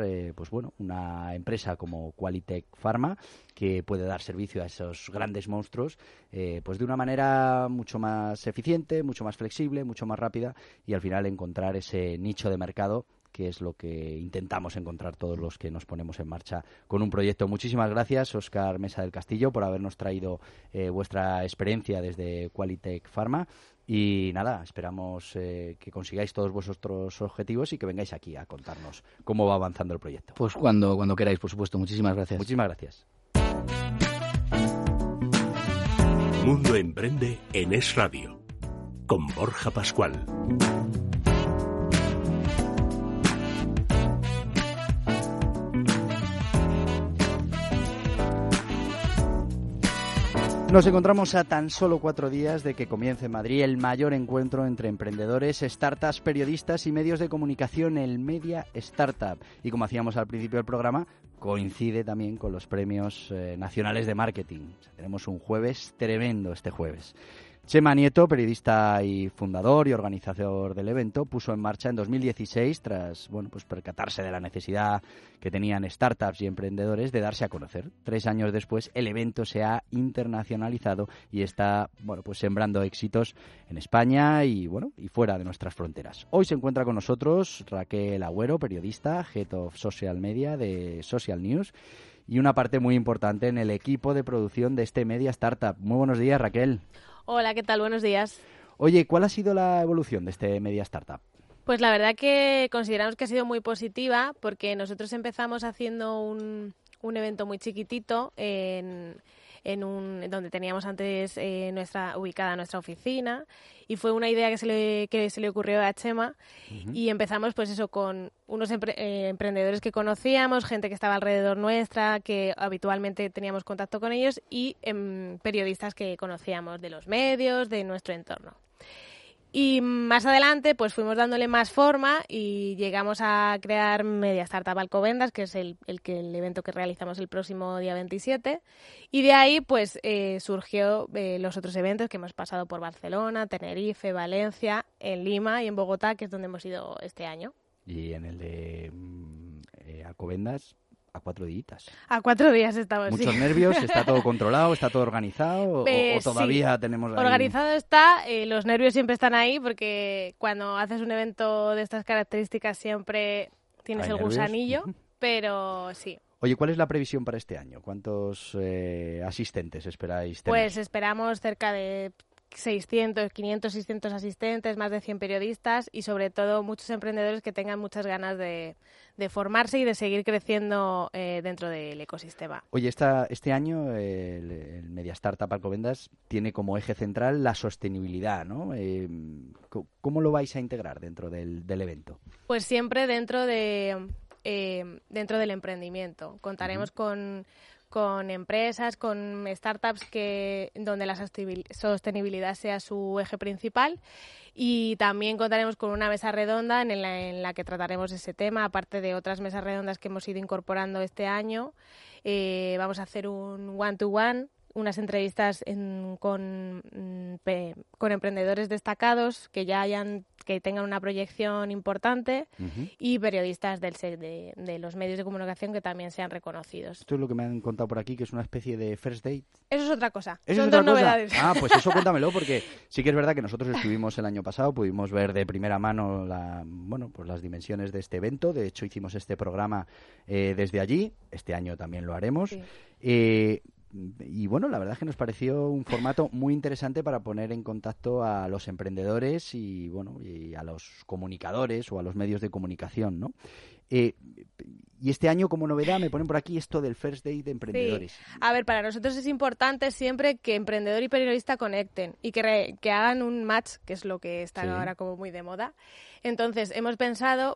una empresa como Qualitec Pharma, que puede dar servicio a esos grandes monstruos pues de una manera mucho más eficiente, mucho más flexible, mucho más rápida, y al final encontrar ese nicho de mercado, que es lo que intentamos encontrar todos los que nos ponemos en marcha con un proyecto. Muchísimas gracias, Óscar Mesa del Castillo, por habernos traído vuestra experiencia desde Qualitec Pharma. Y nada, esperamos que consigáis todos vuestros objetivos y que vengáis aquí a contarnos cómo va avanzando el proyecto. Pues cuando queráis, por supuesto. Muchísimas gracias. Muchísimas gracias. Mundo Emprende en Es Radio, con Borja Pascual. Nos encontramos a tan solo 4 días de que comience en Madrid el mayor encuentro entre emprendedores, startups, periodistas y medios de comunicación, el Media Startup. Y como hacíamos al principio del programa, coincide también con los premios nacionales de marketing. O sea, tenemos un jueves tremendo este jueves. Chema Nieto, periodista y fundador y organizador del evento, puso en marcha en 2016, tras pues percatarse de la necesidad que tenían startups y emprendedores de darse a conocer. 3 años después, el evento se ha internacionalizado y está pues sembrando éxitos en España y fuera de nuestras fronteras. Hoy se encuentra con nosotros Raquel Agüero, periodista, Head of Social Media de Social News, y una parte muy importante en el equipo de producción de este Media Startup. Muy buenos días, Raquel. Hola, ¿qué tal? Buenos días. Oye, ¿cuál ha sido la evolución de este Media Startup? Pues la verdad que consideramos que ha sido muy positiva, porque nosotros empezamos haciendo un evento muy chiquitito donde teníamos antes ubicada nuestra oficina, y fue una idea que se le ocurrió a Chema. Y empezamos pues eso con unos emprendedores que conocíamos, gente que estaba alrededor nuestra, que habitualmente teníamos contacto con ellos, y periodistas que conocíamos de los medios, de nuestro entorno. Y más adelante pues fuimos dándole más forma y llegamos a crear Media Startup Alcobendas, que es el evento que realizamos el próximo día 27. Y de ahí pues surgió los otros eventos que hemos pasado por Barcelona, Tenerife, Valencia, en Lima y en Bogotá, que es donde hemos ido este año. Y en el de Alcobendas, a 4 días. A 4 días estamos. ¿Muchos nervios? ¿Está todo controlado? ¿Está todo organizado? ¿O todavía tenemos ahí? Organizado está. Los nervios siempre están ahí, porque cuando haces un evento de estas características siempre tienes el gusanillo, pero sí. Oye, ¿cuál es la previsión para este año? ¿Cuántos asistentes esperáis tener? Pues esperamos cerca de 600, 500, 600 asistentes, más de 100 periodistas y sobre todo muchos emprendedores que tengan muchas ganas de formarse y de seguir creciendo dentro del ecosistema. Oye, este año el Media Startup Alcobendas tiene como eje central la sostenibilidad, ¿no? ¿Cómo lo vais a integrar dentro del evento? Pues siempre dentro del emprendimiento. Contaremos con empresas, con startups donde la sostenibilidad sea su eje principal, y también contaremos con una mesa redonda en la que trataremos ese tema, aparte de otras mesas redondas que hemos ido incorporando este año. Vamos a hacer un one-to-one, unas entrevistas con emprendedores destacados que tengan una proyección importante, y periodistas de los medios de comunicación que también sean reconocidos. Esto es lo que me han contado por aquí, que es una especie de first date. Eso es otra cosa. ¿Eso Son es otra dos cosa? novedades. Ah, pues eso cuéntamelo, porque sí que es verdad que nosotros estuvimos el año pasado, pudimos ver de primera mano pues las dimensiones de este evento. De hecho, hicimos este programa desde allí. Este año también lo haremos. Sí. Y la verdad es que nos pareció un formato muy interesante para poner en contacto a los emprendedores y a los comunicadores o a los medios de comunicación, ¿no? Y este año, como novedad, me ponen por aquí esto del First Day de emprendedores. Sí. A ver, para nosotros es importante siempre que emprendedor y periodista conecten y que hagan un match, que es lo que está ahora como muy de moda. Entonces, hemos pensado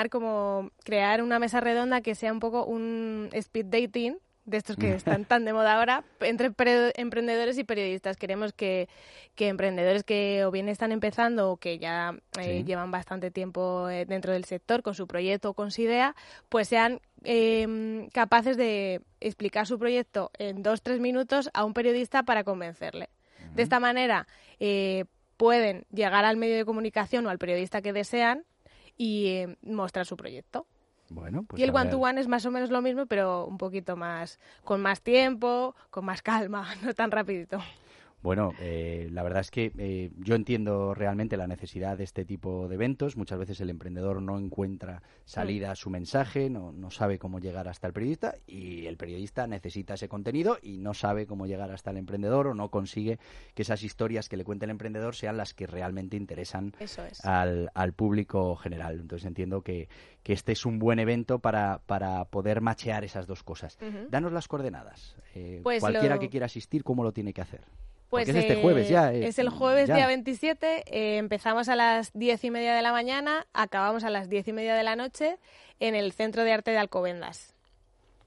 crear una mesa redonda que sea un poco un speed dating, de estos que están tan de moda ahora, entre emprendedores y periodistas. Queremos que emprendedores que o bien están empezando o que ya llevan bastante tiempo dentro del sector con su proyecto o con su idea, pues sean capaces de explicar su proyecto en 2-3 minutos a un periodista para convencerle. De esta manera pueden llegar al medio de comunicación o al periodista que desean y mostrar su proyecto. Bueno, pues y el one-to-one es más o menos lo mismo, pero un poquito más, con más tiempo, con más calma, no tan rapidito. Bueno, la verdad es que yo entiendo realmente la necesidad de este tipo de eventos. Muchas veces el emprendedor no encuentra salida a su mensaje, no sabe cómo llegar hasta el periodista, y el periodista necesita ese contenido y no sabe cómo llegar hasta el emprendedor, o no consigue que esas historias que le cuente el emprendedor sean las que realmente interesan al público general. Entonces entiendo que este es un buen evento para poder machear esas dos cosas. Danos las coordenadas. Cualquiera que quiera asistir, ¿cómo lo tiene que hacer? Pues es este jueves ya. Es el jueves día 27, empezamos a las 10:30 de la mañana, acabamos a las 10:30 de la noche en el Centro de Arte de Alcobendas.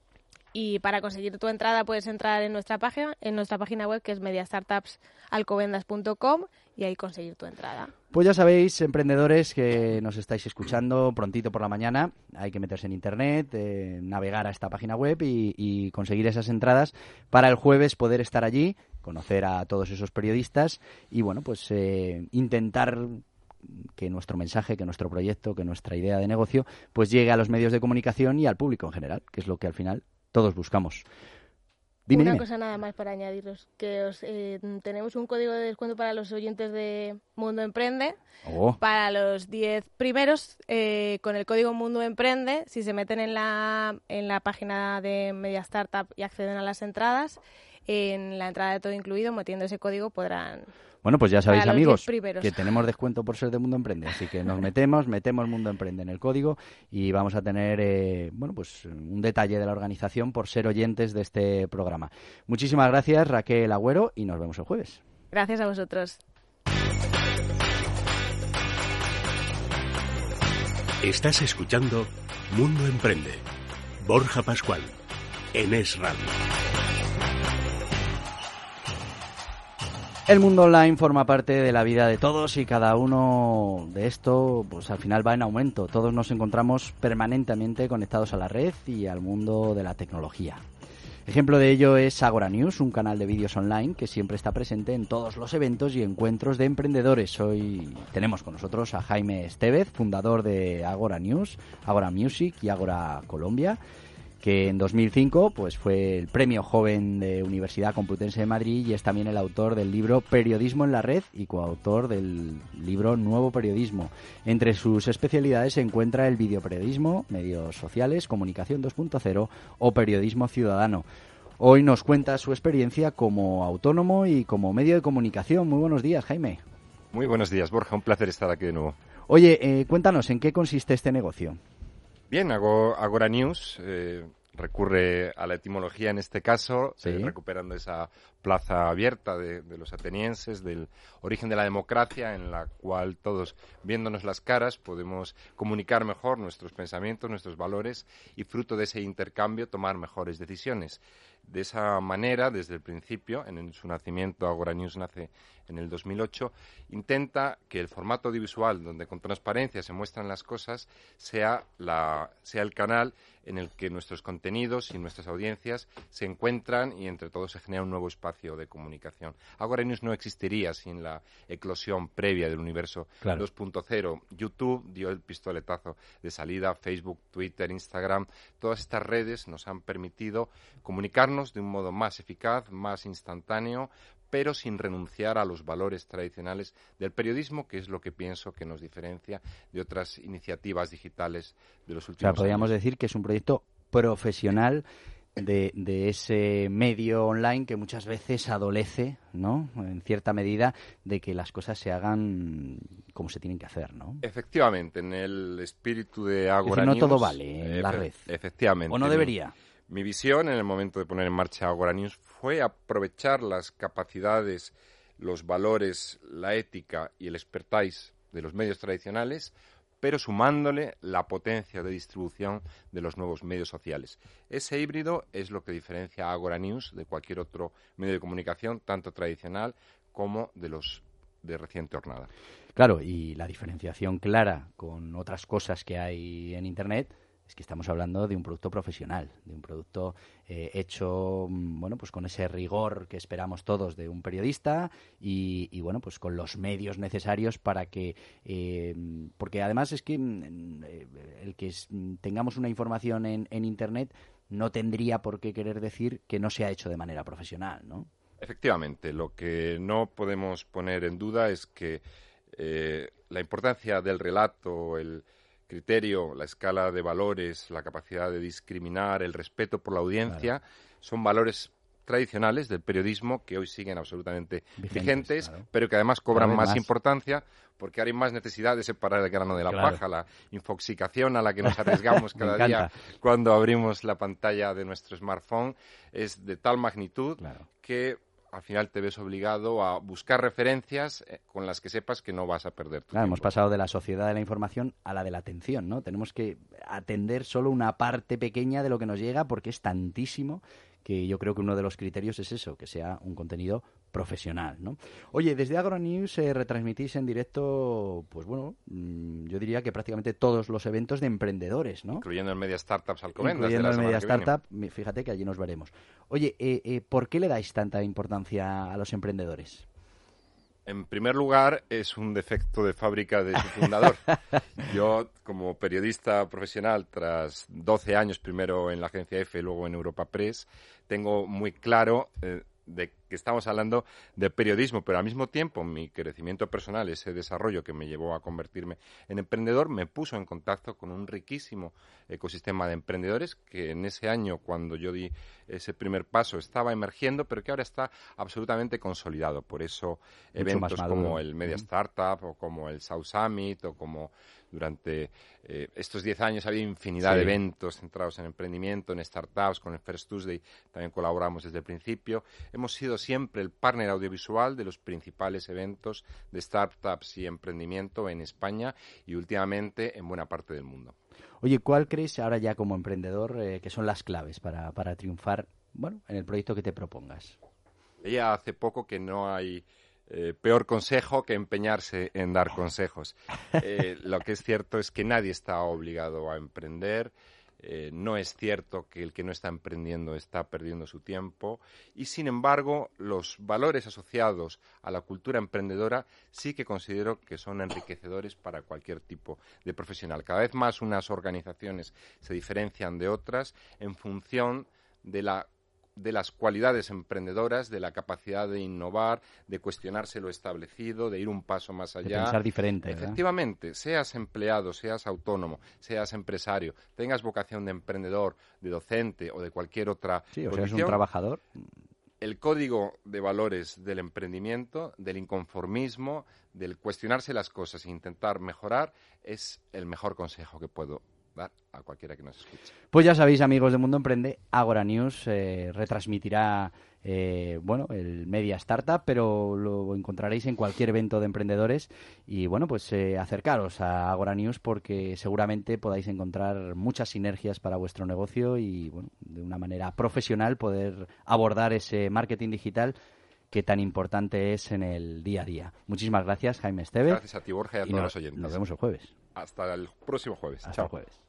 Y para conseguir tu entrada puedes entrar en nuestra página web, que es mediastartupsalcobendas.com, y ahí conseguir tu entrada. Pues ya sabéis, emprendedores que nos estáis escuchando prontito por la mañana, hay que meterse en internet, navegar a esta página web y conseguir esas entradas para el jueves poder estar allí, conocer a todos esos periodistas y bueno, pues intentar que nuestro mensaje, que nuestro proyecto, que nuestra idea de negocio pues llegue a los medios de comunicación y al público en general, que es lo que al final todos buscamos. Dime. Cosa nada más para añadiros, que tenemos un código de descuento para los oyentes de Mundo Emprende. Para los 10 primeros, con el código Mundo Emprende, si se meten en la página de Media Startup y acceden a las entradas, en la entrada de todo incluido, metiendo ese código podrán... Bueno, pues ya sabéis, amigos, que tenemos descuento por ser de Mundo Emprende, así que nos metemos Mundo Emprende en el código y vamos a tener, pues un detalle de la organización por ser oyentes de este programa. Muchísimas gracias, Raquel Agüero, y nos vemos el jueves. Gracias a vosotros. Estás escuchando Mundo Emprende. Borja Pascual, en Es Radio. El mundo online forma parte de la vida de todos y cada uno de esto, pues al final va en aumento. Todos nos encontramos permanentemente conectados a la red y al mundo de la tecnología. Ejemplo de ello es Agora News, un canal de vídeos online que siempre está presente en todos los eventos y encuentros de emprendedores. Hoy tenemos con nosotros a Jaime Estevez, fundador de Agora News, Agora Music y Agora Colombia, que en 2005 pues fue el premio joven de Universidad Complutense de Madrid y es también el autor del libro Periodismo en la Red y coautor del libro Nuevo Periodismo. Entre sus especialidades se encuentra el videoperiodismo, medios sociales, comunicación 2.0 o periodismo ciudadano. Hoy nos cuenta su experiencia como autónomo y como medio de comunicación. Muy buenos días, Jaime. Muy buenos días, Borja. Un placer estar aquí de nuevo. Oye, cuéntanos, ¿en qué consiste este negocio? Bien, Agora News recurre a la etimología en este caso, ¿sí? Recuperando esa plaza abierta de los atenienses, del origen de la democracia, en la cual todos, viéndonos las caras, podemos comunicar mejor nuestros pensamientos, nuestros valores y, fruto de ese intercambio, tomar mejores decisiones. De esa manera, desde el principio, en su nacimiento, Agora News nace en el 2008, intenta que el formato audiovisual, donde con transparencia se muestran las cosas, sea el canal en el que nuestros contenidos y nuestras audiencias se encuentran y entre todos se genera un nuevo espacio de comunicación. Agora News no existiría sin la eclosión previa del universo 2.0. YouTube dio el pistoletazo de salida, Facebook, Twitter, Instagram, todas estas redes nos han permitido comunicarnos de un modo más eficaz, más instantáneo, pero sin renunciar a los valores tradicionales del periodismo, que es lo que pienso que nos diferencia de otras iniciativas digitales de los últimos años. Podríamos decir que es un proyecto profesional de ese medio online que muchas veces adolece, ¿no?, en cierta medida, de que las cosas se hagan como se tienen que hacer, ¿no? Efectivamente, en el espíritu de Agora News... no todo vale en la red. Efectivamente. ¿O no debería? Mi visión en el momento de poner en marcha Agora News fue aprovechar las capacidades, los valores, la ética y el expertise de los medios tradicionales, pero sumándole la potencia de distribución de los nuevos medios sociales. Ese híbrido es lo que diferencia a Agora News de cualquier otro medio de comunicación, tanto tradicional como de los de reciente hornada. Claro, y la diferenciación clara con otras cosas que hay en Internet es que estamos hablando de un producto profesional, de un producto hecho, bueno, pues con ese rigor que esperamos todos de un periodista y bueno, pues con los medios necesarios para que, porque además es que el que tengamos una información en Internet no tendría por qué querer decir que no se ha hecho de manera profesional, ¿no? Efectivamente, lo que no podemos poner en duda es que la importancia del relato, el criterio, la escala de valores, la capacidad de discriminar, el respeto por la audiencia, son valores tradicionales del periodismo que hoy siguen absolutamente vigentes, pero que además cobran más importancia porque ahora hay más necesidad de separar el grano de la paja, la infoxicación a la que nos arriesgamos cada día cuando abrimos la pantalla de nuestro smartphone es de tal magnitud que al final te ves obligado a buscar referencias con las que sepas que no vas a perder tu tiempo. Hemos pasado de la sociedad de la información a la de la atención, ¿no? Tenemos que atender solo una parte pequeña de lo que nos llega porque es tantísimo que yo creo que uno de los criterios es eso, que sea un contenido profesional, ¿no? Oye, desde Agronews retransmitís en directo, pues bueno, yo diría que prácticamente todos los eventos de emprendedores, ¿no? Incluyendo el Media Startups Alcobendas. Incluyendo el Media Startup, fíjate que allí nos veremos. Oye, ¿por qué le dais tanta importancia a los emprendedores? En primer lugar, es un defecto de fábrica de su fundador. Yo, como periodista profesional, tras 12 años, primero en la agencia EFE y luego en Europa Press, tengo muy claro de que estamos hablando de periodismo, pero al mismo tiempo mi crecimiento personal, ese desarrollo que me llevó a convertirme en emprendedor, me puso en contacto con un riquísimo ecosistema de emprendedores que en ese año, cuando yo di ese primer paso, estaba emergiendo, pero que ahora está absolutamente consolidado. Por eso eventos como el Media Startup o como el South Summit o como durante estos 10 años ha habido infinidad de eventos centrados en emprendimiento, en startups, con el First Tuesday también colaboramos desde el principio. Hemos sido siempre el partner audiovisual de los principales eventos de startups y emprendimiento en España y últimamente en buena parte del mundo. Oye, ¿cuál crees ahora ya como emprendedor que son las claves para triunfar, bueno, en el proyecto que te propongas? Leía hace poco que no hay peor consejo que empeñarse en dar consejos. Lo que es cierto es que nadie está obligado a emprender. No es cierto que el que no está emprendiendo está perdiendo su tiempo y, sin embargo, los valores asociados a la cultura emprendedora sí que considero que son enriquecedores para cualquier tipo de profesional. Cada vez más unas organizaciones se diferencian de otras en función de las cualidades emprendedoras, de la capacidad de innovar, de cuestionarse lo establecido, de ir un paso más allá. De pensar diferente, ¿verdad? Efectivamente, seas empleado, seas autónomo, seas empresario, tengas vocación de emprendedor, de docente o de cualquier otra posición, o seas un trabajador. El código de valores del emprendimiento, del inconformismo, del cuestionarse las cosas e intentar mejorar es el mejor consejo que puedo dar a cualquiera que nos escuche. Pues ya sabéis, amigos de Mundo Emprende, Agora News retransmitirá el Media Startup, pero lo encontraréis en cualquier evento de emprendedores y bueno, pues acercaros a Agora News porque seguramente podáis encontrar muchas sinergias para vuestro negocio y bueno, de una manera profesional poder abordar ese marketing digital que tan importante es en el día a día. Muchísimas gracias, Jaime Esteve. Gracias a ti, Borja, y a todos los oyentes. Nos vemos el jueves. Hasta el próximo jueves. Hasta Chao. el jueves.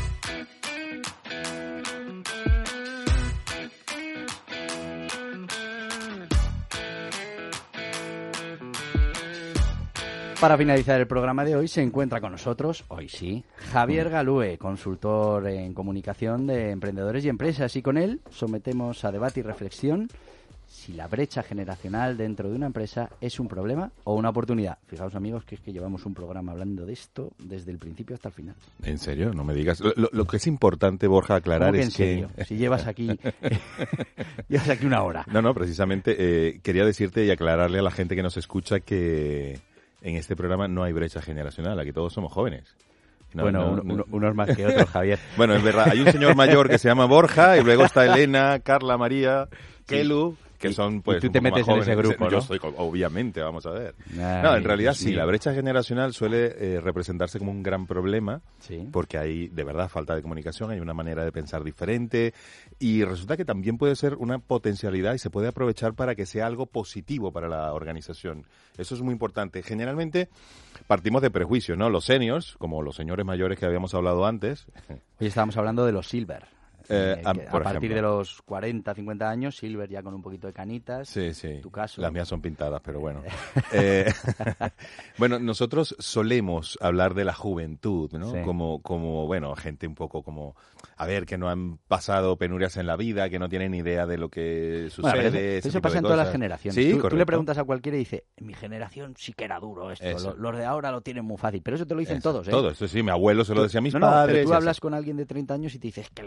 Para finalizar el programa de hoy se encuentra con nosotros, hoy sí, Javier Galúe, consultor en comunicación de emprendedores y empresas. Y con él sometemos a debate y reflexión si la brecha generacional dentro de una empresa es un problema o una oportunidad. Fijaos, amigos, que es que llevamos un programa hablando de esto desde el principio hasta el final. ¿En serio? No me digas. Lo que es importante, Borja, aclarar es que... Si llevas aquí una hora. No, precisamente quería decirte y aclararle a la gente que nos escucha que en este programa no hay brecha generacional. Aquí todos somos jóvenes. Unos más que otros, Javier. Bueno, es verdad. Hay un señor mayor que se llama Borja y luego está Elena, Carla, María, Kelu... que son pues y tú te metes en ese grupo, ¿no? Yo estoy, obviamente, vamos a ver. No, en realidad sí, la brecha generacional suele representarse como un gran problema, porque hay de verdad falta de comunicación, hay una manera de pensar diferente y resulta que también puede ser una potencialidad y se puede aprovechar para que sea algo positivo para la organización. Eso es muy importante. Generalmente partimos de prejuicios, ¿no? Los seniors, como los señores mayores que habíamos hablado antes. Hoy estábamos hablando de los silver. A partir ejemplo, de los 40, 50 años, silver ya con un poquito de canitas. Sí. En tu caso. Las mías son pintadas, pero bueno. Bueno, nosotros solemos hablar de la juventud, ¿no? Sí. Como, bueno, gente un poco como, a ver, que no han pasado penurias en la vida, que no tienen idea de lo que sucede. Bueno, eso pasa en todas las generaciones. Sí, tú le preguntas a cualquiera y dice, en mi generación sí que era duro esto. Los de ahora lo tienen muy fácil. Pero eso te lo dicen todos, ¿eh? Todos, eso sí. Mi abuelo se lo decía a mis padres. Pero tú hablas con alguien de 30 años y te dices que los de 20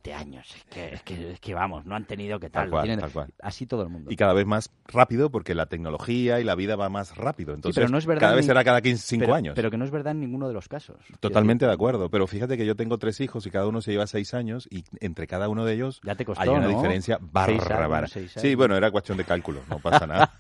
20 años. Es que vamos, no han tenido que tal. Tal cual. Así todo el mundo. Y cada vez más rápido porque la tecnología y la vida va más rápido. Entonces, pero no es verdad cada vez será cada 5 años. Pero que no es verdad en ninguno de los casos. Totalmente de acuerdo. Pero fíjate que yo tengo 3 hijos y cada uno se lleva 6 años y entre cada uno de ellos ya te costó, hay una diferencia bárbara. Sí, bueno, era cuestión de cálculo, no pasa nada.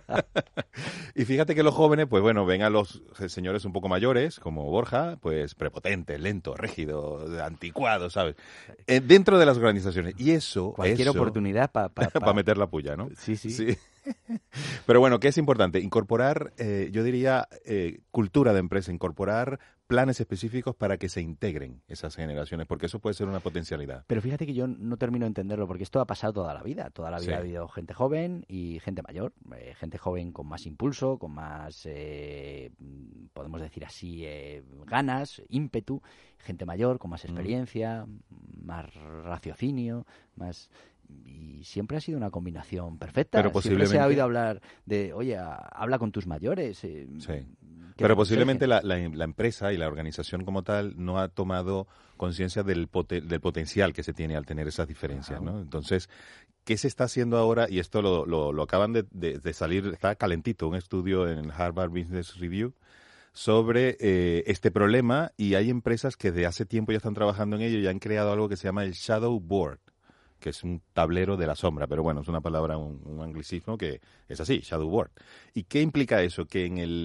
Y fíjate que los jóvenes, pues bueno, ven a los señores un poco mayores, como Borja, pues prepotente, lento, rígido, anticuado, ¿sabes? Dentro de las organizaciones. Y eso... Cualquier oportunidad para meter la puya, ¿no? Sí. Pero bueno, ¿qué es importante? Incorporar, yo diría, cultura de empresa, incorporar planes específicos para que se integren esas generaciones, porque eso puede ser una potencialidad. Pero fíjate que yo no termino de entenderlo, porque esto ha pasado toda la vida. Toda la vida ha habido gente joven y gente mayor. Gente joven con más impulso, con más, podemos decir así, ganas, ímpetu. Gente mayor con más experiencia, más raciocinio, más... Y siempre ha sido una combinación perfecta. Pero posiblemente... Siempre se ha oído hablar de, oye, habla con tus mayores. Sí. Pero posiblemente la empresa y la organización como tal no ha tomado conciencia del potencial que se tiene al tener esas diferencias, ¿no? Entonces, ¿qué se está haciendo ahora? Y esto lo acaban de salir, está calentito, un estudio en Harvard Business Review sobre este problema, y hay empresas que de hace tiempo ya están trabajando en ello y han creado algo que se llama el Shadow Board, que es un tablero de la sombra, pero bueno, es una palabra, un anglicismo que es así, shadow board. ¿Y qué implica eso? Que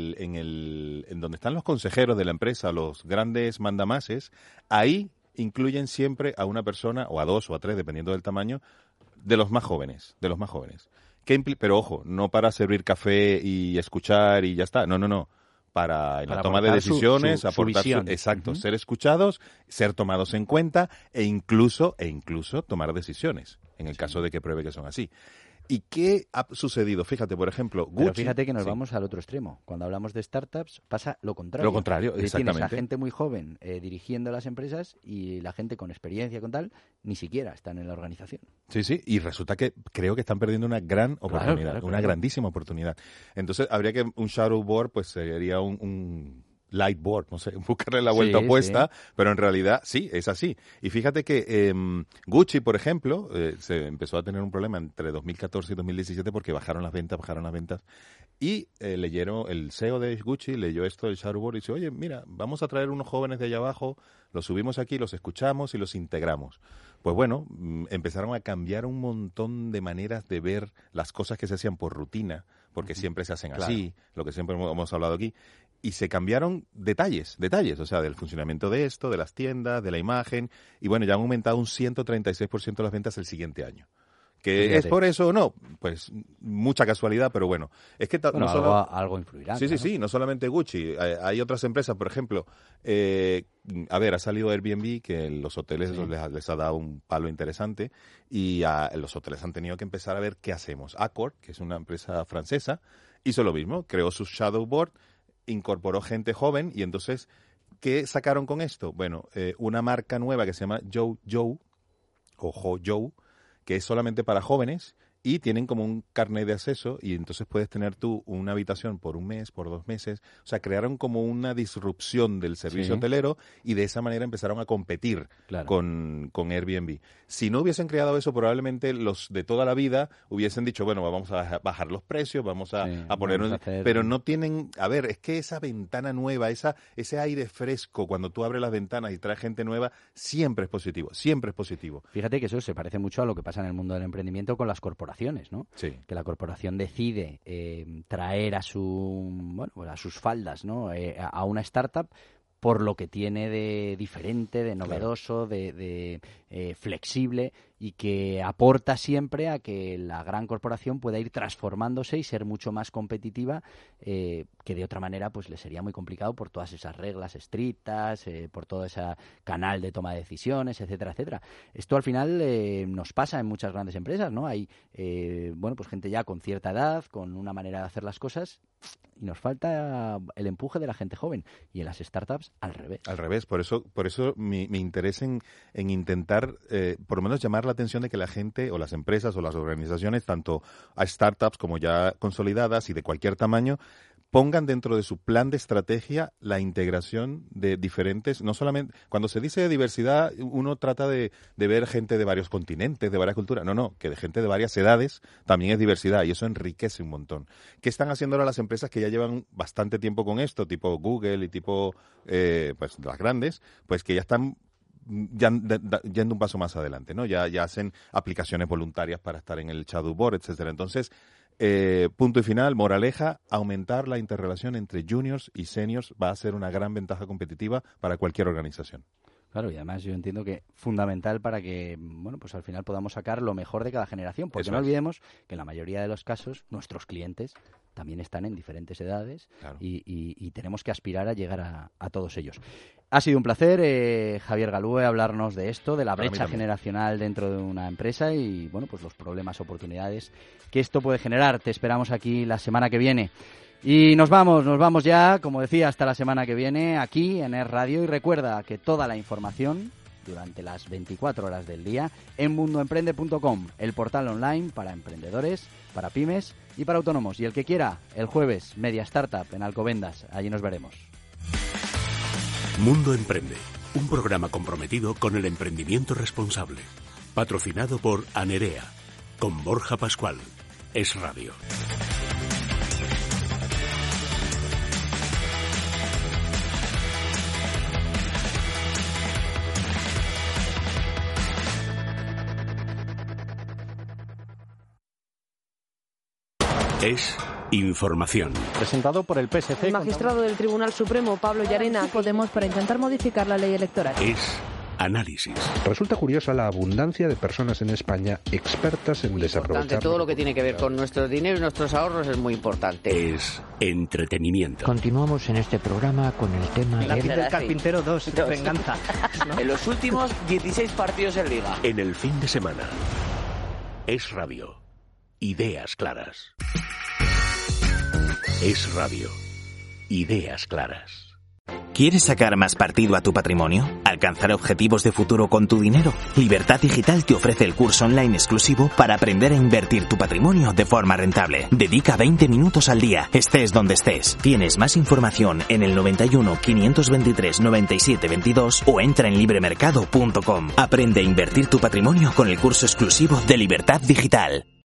en donde están los consejeros de la empresa, los grandes mandamases, ahí incluyen siempre a una persona, o a 2 o a 3, dependiendo del tamaño, de los más jóvenes. Pero ojo, no para servir café y escuchar y ya está, no. Para la toma de decisiones, aportar su visión. Exacto, ser escuchados, ser tomados en cuenta e incluso tomar decisiones, en el caso de que pruebe que son así. ¿Y qué ha sucedido? Fíjate, por ejemplo, Gucci... Pero fíjate que nos vamos al otro extremo. Cuando hablamos de startups pasa lo contrario. Lo contrario, exactamente. Tienes a gente muy joven dirigiendo las empresas y la gente con experiencia con tal ni siquiera están en la organización. Sí, y resulta que creo que están perdiendo una gran oportunidad, una grandísima oportunidad. Entonces, habría que un shadow board, pues sería un light board, no sé, buscarle la vuelta opuesta, pero en realidad sí, es así. Y fíjate que Gucci, por ejemplo, se empezó a tener un problema entre 2014 y 2017 porque bajaron las ventas, y leyeron, el CEO de Gucci leyó esto del shadow board y dice, oye, mira, vamos a traer unos jóvenes de allá abajo, los subimos aquí, los escuchamos y los integramos. Pues bueno, empezaron a cambiar un montón de maneras de ver las cosas que se hacían por rutina, porque siempre se hacen así, lo que siempre hemos hablado aquí, y se cambiaron detalles, o sea, del funcionamiento de esto, de las tiendas, de la imagen, y bueno, ya han aumentado un 136% las ventas el siguiente año. ¿Que Fíjate. es por eso o no? Pues mucha casualidad, pero bueno. Es que no solo... algo influirá. Sí, no solamente Gucci. Hay otras empresas, por ejemplo, ha salido Airbnb, que los hoteles les ha dado un palo interesante, y los hoteles han tenido que empezar a ver qué hacemos. Accor, que es una empresa francesa, hizo lo mismo, creó su shadow board, incorporó gente joven, y entonces, ¿qué sacaron con esto? Bueno, una marca nueva que se llama Joe, que es solamente para jóvenes, y tienen como un carnet de acceso, y entonces puedes tener tú una habitación por un mes, por 2 meses. O sea, crearon como una disrupción del servicio hotelero, y de esa manera empezaron a competir con Airbnb. Si no hubiesen creado eso, probablemente los de toda la vida hubiesen dicho, bueno, vamos a bajar los precios, vamos a poner... Pero no tienen... A ver, es que esa ventana nueva, ese aire fresco, cuando tú abres las ventanas y traes gente nueva, siempre es positivo. Fíjate que eso se parece mucho a lo que pasa en el mundo del emprendimiento con las corporaciones, ¿no? Sí. Que la corporación decide traer a sus faldas, ¿no? A una startup por lo que tiene de diferente, de novedoso, de flexible, y que aporta siempre a que la gran corporación pueda ir transformándose y ser mucho más competitiva, que de otra manera pues le sería muy complicado por todas esas reglas estrictas, por todo ese canal de toma de decisiones, etcétera, etcétera. Esto al final nos pasa en muchas grandes empresas, ¿no? Hay pues gente ya con cierta edad, con una manera de hacer las cosas, y nos falta el empuje de la gente joven, y en las startups al revés. Por eso mi interés en intentar por lo menos llamar la atención de que la gente o las empresas o las organizaciones, tanto a startups como ya consolidadas y de cualquier tamaño, pongan dentro de su plan de estrategia la integración de diferentes, no solamente, cuando se dice diversidad, uno trata de ver gente de varios continentes, de varias culturas. No, que de gente de varias edades también es diversidad y eso enriquece un montón. ¿Qué están haciendo ahora las empresas que ya llevan bastante tiempo con esto, tipo Google y tipo pues las grandes, pues que ya están yendo un paso más adelante, ¿no? Ya hacen aplicaciones voluntarias para estar en el shadow board, etcétera. Entonces, punto y final, moraleja, aumentar la interrelación entre juniors y seniors va a ser una gran ventaja competitiva para cualquier organización. Claro, y además yo entiendo que fundamental para que, bueno, pues al final podamos sacar lo mejor de cada generación, porque no olvidemos que en la mayoría de los casos nuestros clientes también están en diferentes edades, claro, y tenemos que aspirar a llegar a todos ellos. Ha sido un placer, Javier Galúe, hablarnos de esto, de la brecha generacional dentro de una empresa y, bueno, pues los problemas, oportunidades que esto puede generar. Te esperamos aquí la semana que viene. Y nos vamos ya, como decía, hasta la semana que viene, aquí en Es Radio. Y recuerda que toda la información durante las 24 horas del día en mundoemprende.com, el portal online para emprendedores, para pymes y para autónomos. Y el que quiera, el jueves, Media Startup en Alcobendas. Allí nos veremos. Mundo Emprende, un programa comprometido con el emprendimiento responsable. Patrocinado por Anerea, con Borja Pascual. Es Radio. Es información. Presentado por el PSC. El magistrado del Tribunal Supremo, Pablo Llarena, Podemos para intentar modificar la ley electoral. Es análisis. Resulta curiosa la abundancia de personas en España expertas en desaprovechar. Todo lo que tiene que ver con nuestro dinero y nuestros ahorros es muy importante. Es entretenimiento. Continuamos en este programa con el tema de... La del Carpintero 2, venganza. ¿No? En los últimos 16 partidos en Liga. En el fin de semana. Es Radio. Ideas claras. Es Radio. Ideas claras. ¿Quieres sacar más partido a tu patrimonio? ¿Alcanzar objetivos de futuro con tu dinero? Libertad Digital te ofrece el curso online exclusivo para aprender a invertir tu patrimonio de forma rentable. Dedica 20 minutos al día, estés donde estés. Tienes más información en el 91 523 97 22 o entra en libremercado.com. Aprende a invertir tu patrimonio con el curso exclusivo de Libertad Digital.